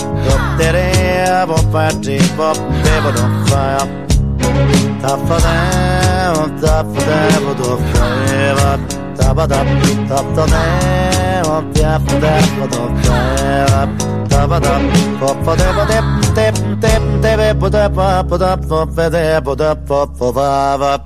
the party, pop, baby, don't fire. Top for them, top for them, don't fire. Top of them, top for them, top for them, don't fire. Top of them, pop for them, put up, put up, put up, put up.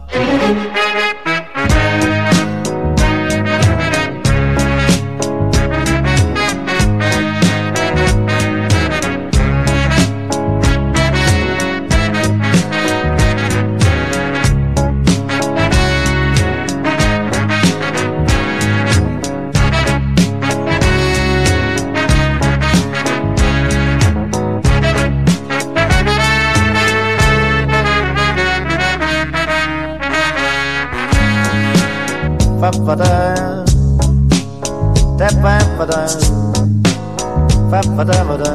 Fa-fa-da, da-fa-fa-da, fa-fa-da-fa-da,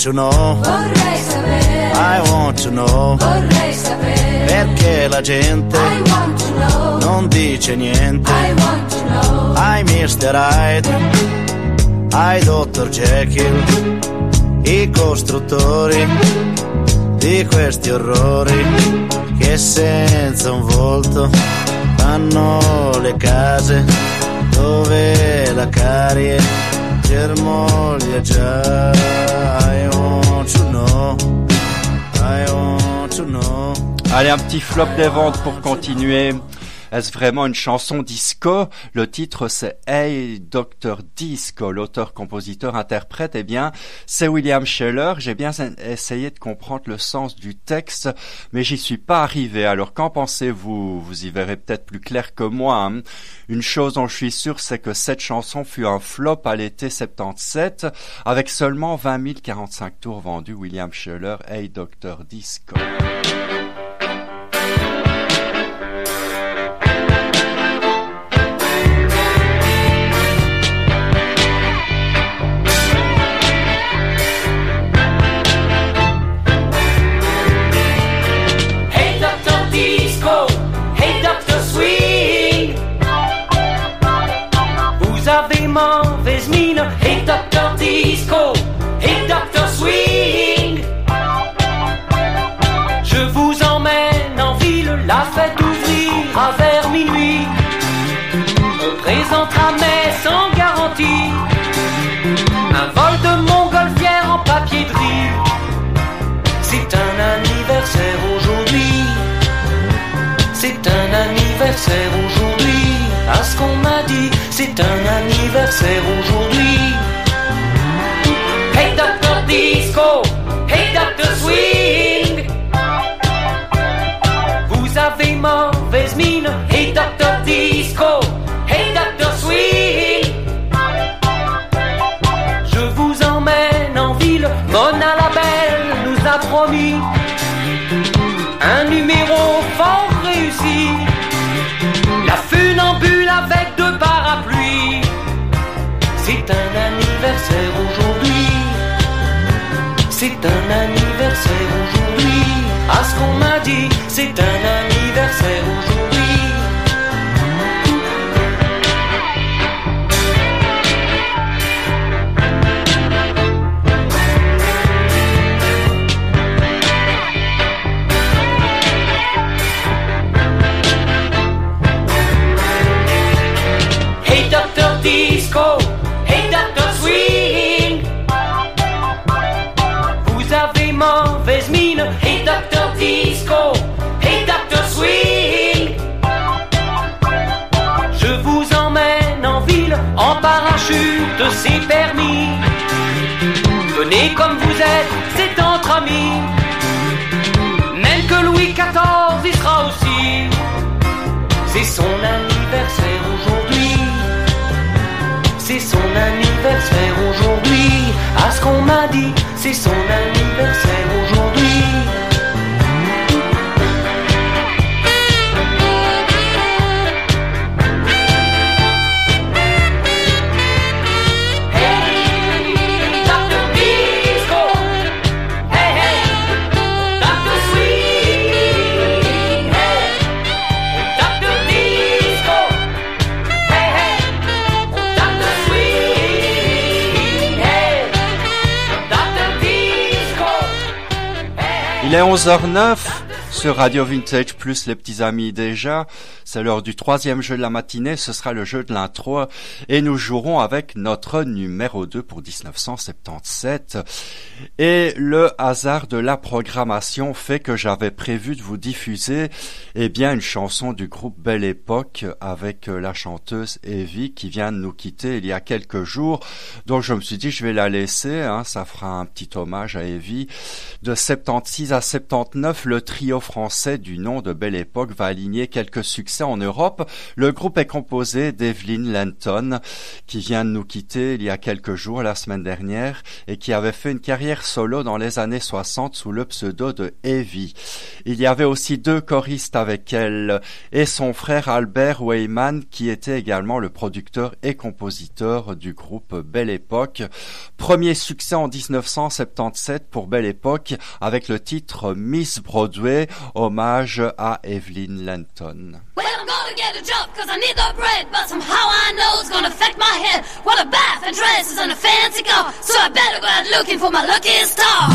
to know, vorrei sapere, I want to know, vorrei sapere, perché la gente I want to know, non dice niente. I want to know, I Mr. Hyde, I Dr. Jekyll, i costruttori di questi orrori che senza un volto fanno le case dove la carie germoglia già. I want to know, I want to know. Allez, un petit flop des ventes pour continuer. Est-ce vraiment une chanson disco? Le titre c'est Hey Dr. Disco. L'auteur, compositeur, interprète, eh bien, c'est William Sheller. J'ai bien essayé de comprendre le sens du texte, mais j'y suis pas arrivé. Alors qu'en pensez-vous? Vous y verrez peut-être plus clair que moi, hein. Une chose dont je suis sûr, c'est que cette chanson fut un flop à l'été 77, avec seulement 20 045 tours vendus. William Sheller, Hey Dr. Disco. Mauvaise mine, hey Dr. Disco, hey Dr. Swing. Je vous emmène en ville, la fête ouvrira vers minuit. On présentera mais sans garantie un vol de montgolfière en papier gris. C'est un anniversaire aujourd'hui, c'est un anniversaire aujourd'hui. À ce qu'on m'a dit, c'est un anniversaire aujourd'hui. Hey Dr. Disco, hey Dr. Swing. Vous avez mauvaise mine, hey Dr. Disco, hey Dr. Swing. Je vous emmène en ville, Mona la Belle nous a promis un numéro fort réussi. La funambule avec deux parapluies. C'est un anniversaire aujourd'hui. C'est un anniversaire aujourd'hui. À ce qu'on m'a dit, c'est un anniversaire aujourd'hui. Disco, hey Dr. Swing. Vous avez mauvaise mine, hey Dr. Disco, hey Dr. Swing. Je vous emmène en ville, en parachute, c'est permis. Venez comme vous êtes, c'est entre amis. Même que Louis XIV y sera aussi. C'est son anniversaire aujourd'hui. C'est son anniversaire aujourd'hui. À ce qu'on m'a dit, c'est son anniversaire aujourd'hui. Il est 11h09 sur Radio Vintage Plus, les petits amis déjà. C'est l'heure du troisième jeu de la matinée, ce sera le jeu de l'intro et nous jouerons avec notre numéro 2 pour 1977. Et le hasard de la programmation fait que j'avais prévu de vous diffuser une chanson du groupe Belle Époque avec la chanteuse Evie qui vient de nous quitter il y a quelques jours. Donc je me suis dit je vais la laisser, ça fera un petit hommage à Evie. De 76 à 79, le trio français du nom de Belle Époque va aligner quelques succès en Europe. Le groupe est composé d'Evelyn Lenton, qui vient de nous quitter il y a quelques jours, la semaine dernière, et qui avait fait une carrière solo dans les années 60 sous le pseudo de Evie. Il y avait aussi 2 choristes avec elle et son frère Albert Weyman, qui était également le producteur et compositeur du groupe Belle Époque. Premier succès en 1977 pour Belle Époque avec le titre Miss Broadway, hommage à Evelyn Lenton. Well, I'm gonna get a job cause I need the bread, but somehow I know it's gonna affect my head. What a bath and dresses and a fancy car, so I better go out looking for my lucky star.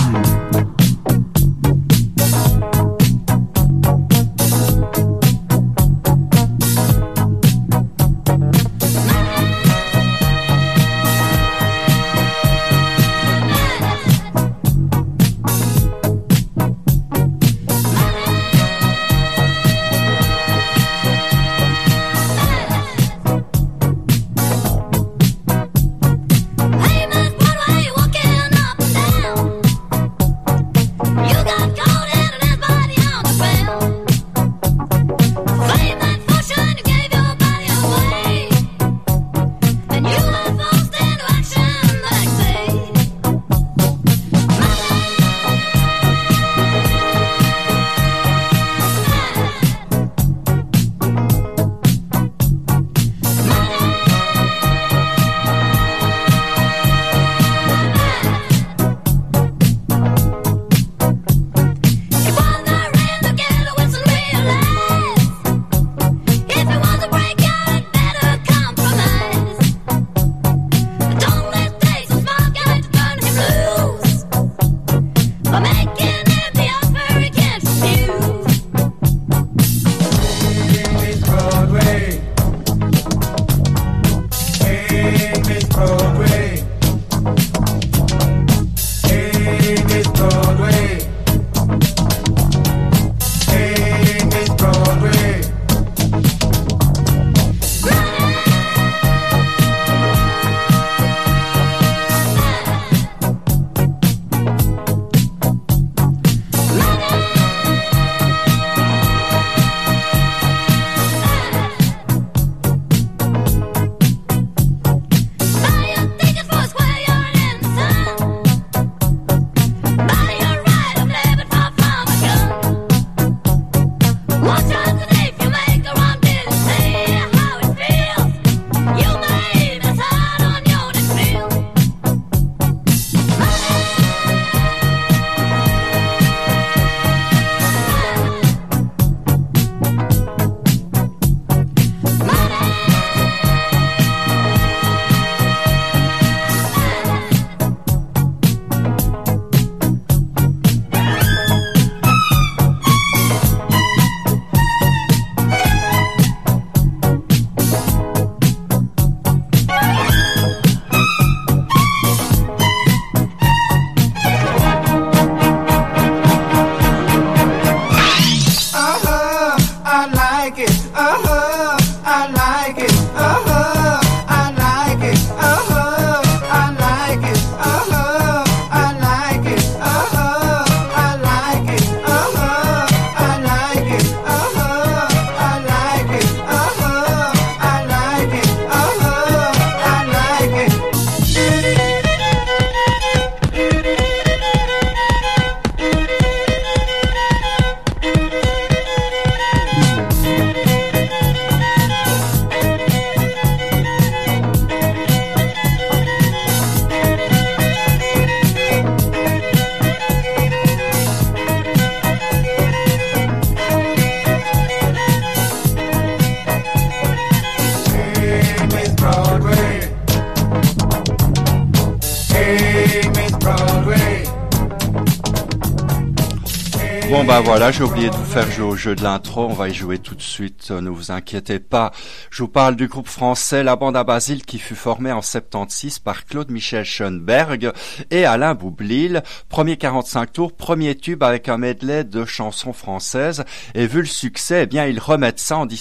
Bon bah voilà, j'ai oublié de vous faire jouer au jeu de l'intro, on va y jouer tout de suite, ne vous inquiétez pas. Je vous parle du groupe français La Bande à Basile qui fut formé en 76 par Claude-Michel Schoenberg et Alain Boublil. Premier 45 tours, premier tube avec un medley de chansons françaises. Et vu le succès, eh bien ils remettent ça en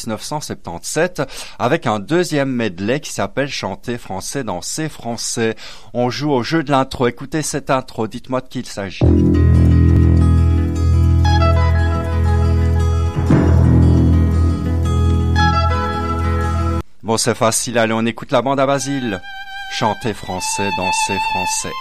1977 avec un deuxième medley qui s'appelle Chanter français, danser français. On joue au jeu de l'intro, écoutez cette intro, dites-moi de qui il s'agit. Bon, c'est facile, allez, on écoute la bande à Basile. Chanter français, danser français.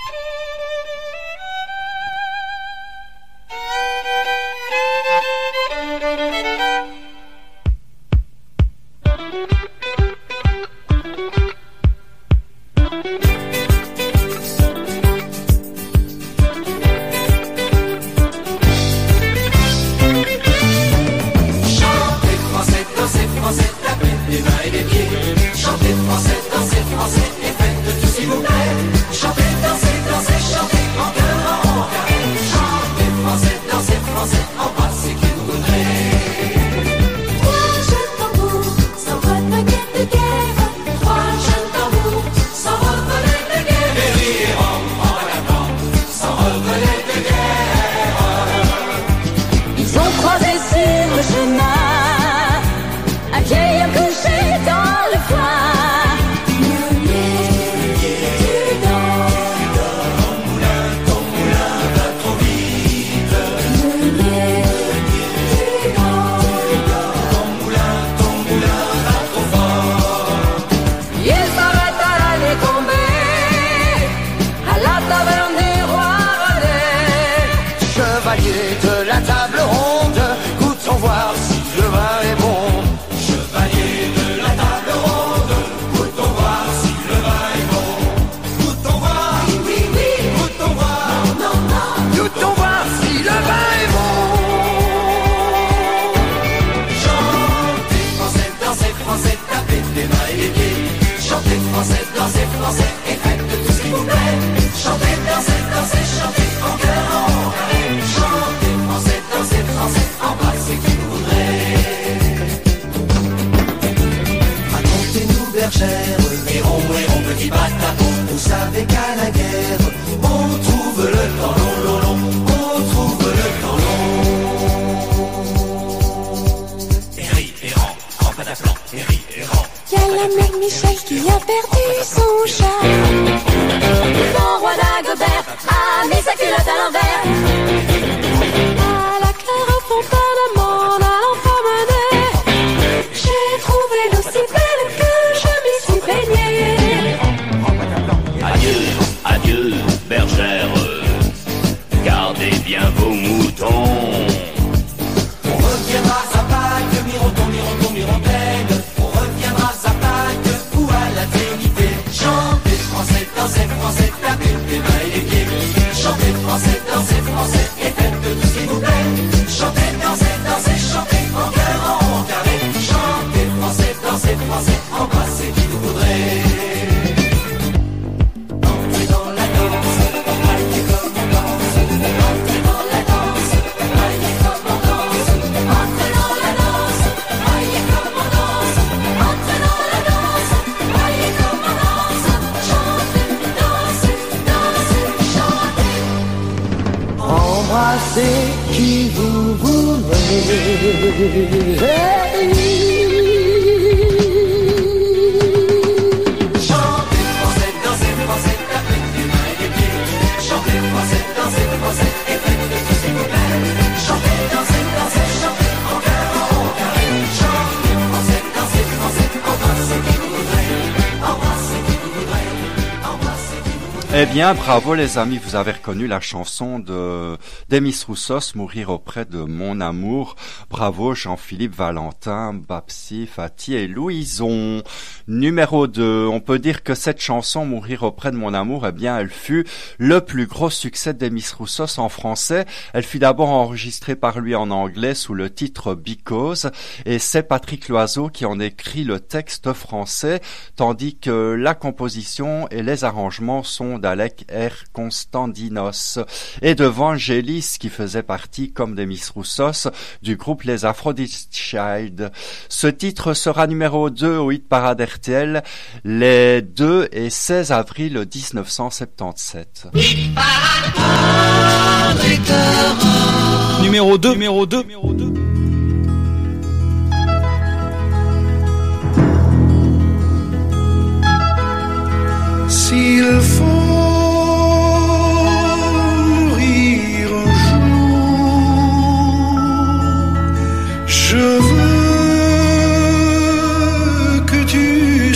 Eh bien, bravo les amis, vous avez reconnu la chanson de Demis Roussos, Mourir auprès de mon amour. Bravo Jean-Philippe, Valentin, Babsi, Fatih et Louison. Numéro 2, on peut dire que cette chanson, Mourir auprès de mon amour, eh bien, elle fut le plus gros succès de Demis Roussos en français. Elle fut d'abord enregistrée par lui en anglais sous le titre Because, et c'est Patrick Loiseau qui en écrit le texte français, tandis que la composition et les arrangements sont d'Alec R. Constantinos et de Vangelis qui faisait partie, comme Demis Roussos, du groupe Les Aphrodite Child. Ce titre sera numéro 2 au hit parade RTL les 2 et 16 avril 1977. Numéro 2. S'il faut mourir un jour, je veux que tu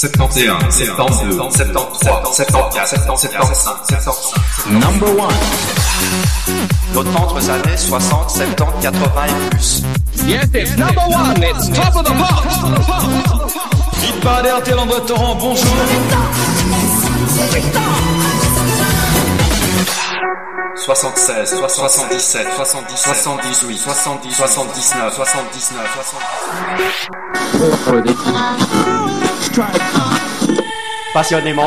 71, 72, 73, 74, 75, 75. Number one. Nos tendres années 60, 70, 80 et plus. Yes, it's number one. It's top of the pop. Hit parade RTL André Torrent, bonjour. 76, 77, 70, 78, 70, 79, 79, 70. Passionnément.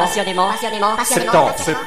70.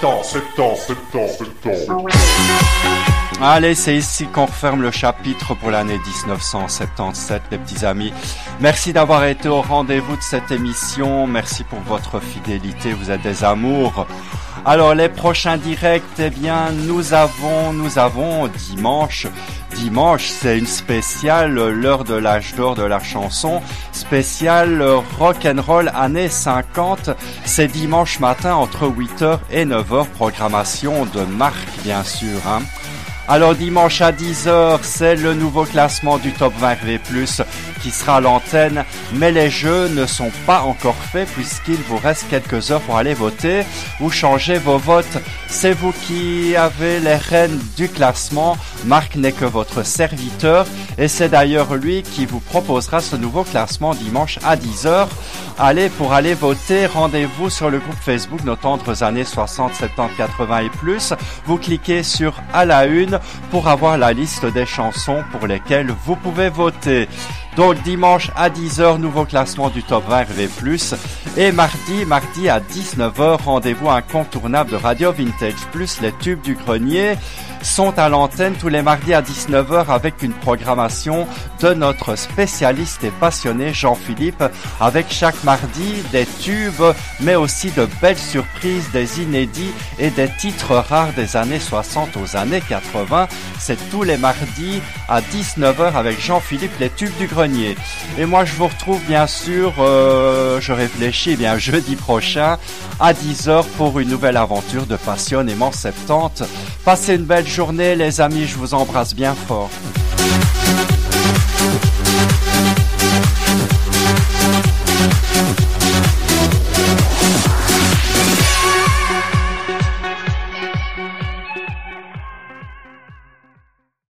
Allez, c'est ici qu'on referme le chapitre pour l'année 1977, les petits amis. Merci d'avoir été au rendez-vous de cette émission. Merci pour votre fidélité. Vous êtes des amours. Alors, les prochains directs, eh bien, nous avons dimanche. Dimanche, c'est une spéciale, l'heure de l'âge d'or de la chanson, spéciale rock'n'roll années 50. C'est dimanche matin entre 8h et 9h, programmation de Marc, bien sûr, hein. Alors dimanche à 10h, c'est le nouveau classement du Top 20 RV+, qui sera à l'antenne, mais les jeux ne sont pas encore faits puisqu'il vous reste quelques heures pour aller voter ou changer vos votes. C'est vous qui avez les rênes du classement. Marc n'est que votre serviteur et c'est d'ailleurs lui qui vous proposera ce nouveau classement dimanche à 10h. Allez, pour aller voter, rendez-vous sur le groupe Facebook Nos tendres années 60, 70, 80 et plus. Vous cliquez sur à la une pour avoir la liste des chansons pour lesquelles vous pouvez voter. Donc dimanche à 10h, nouveau classement du Top 20 RV+. Et mardi à 19h, rendez-vous incontournable de Radio Vintage Plus. Les tubes du grenier sont à l'antenne tous les mardis à 19h avec une programmation de notre spécialiste et passionné Jean-Philippe, avec chaque mardi des tubes mais aussi de belles surprises, des inédits et des titres rares des années 60 aux années 80. C'est tous les mardis à 19h avec Jean-Philippe, les tubes du grenier. Et moi je vous retrouve bien sûr, je réfléchis, bien jeudi prochain à 10h pour une nouvelle aventure de Passionnément 70. Passez une belle journée les amis, je vous embrasse bien fort.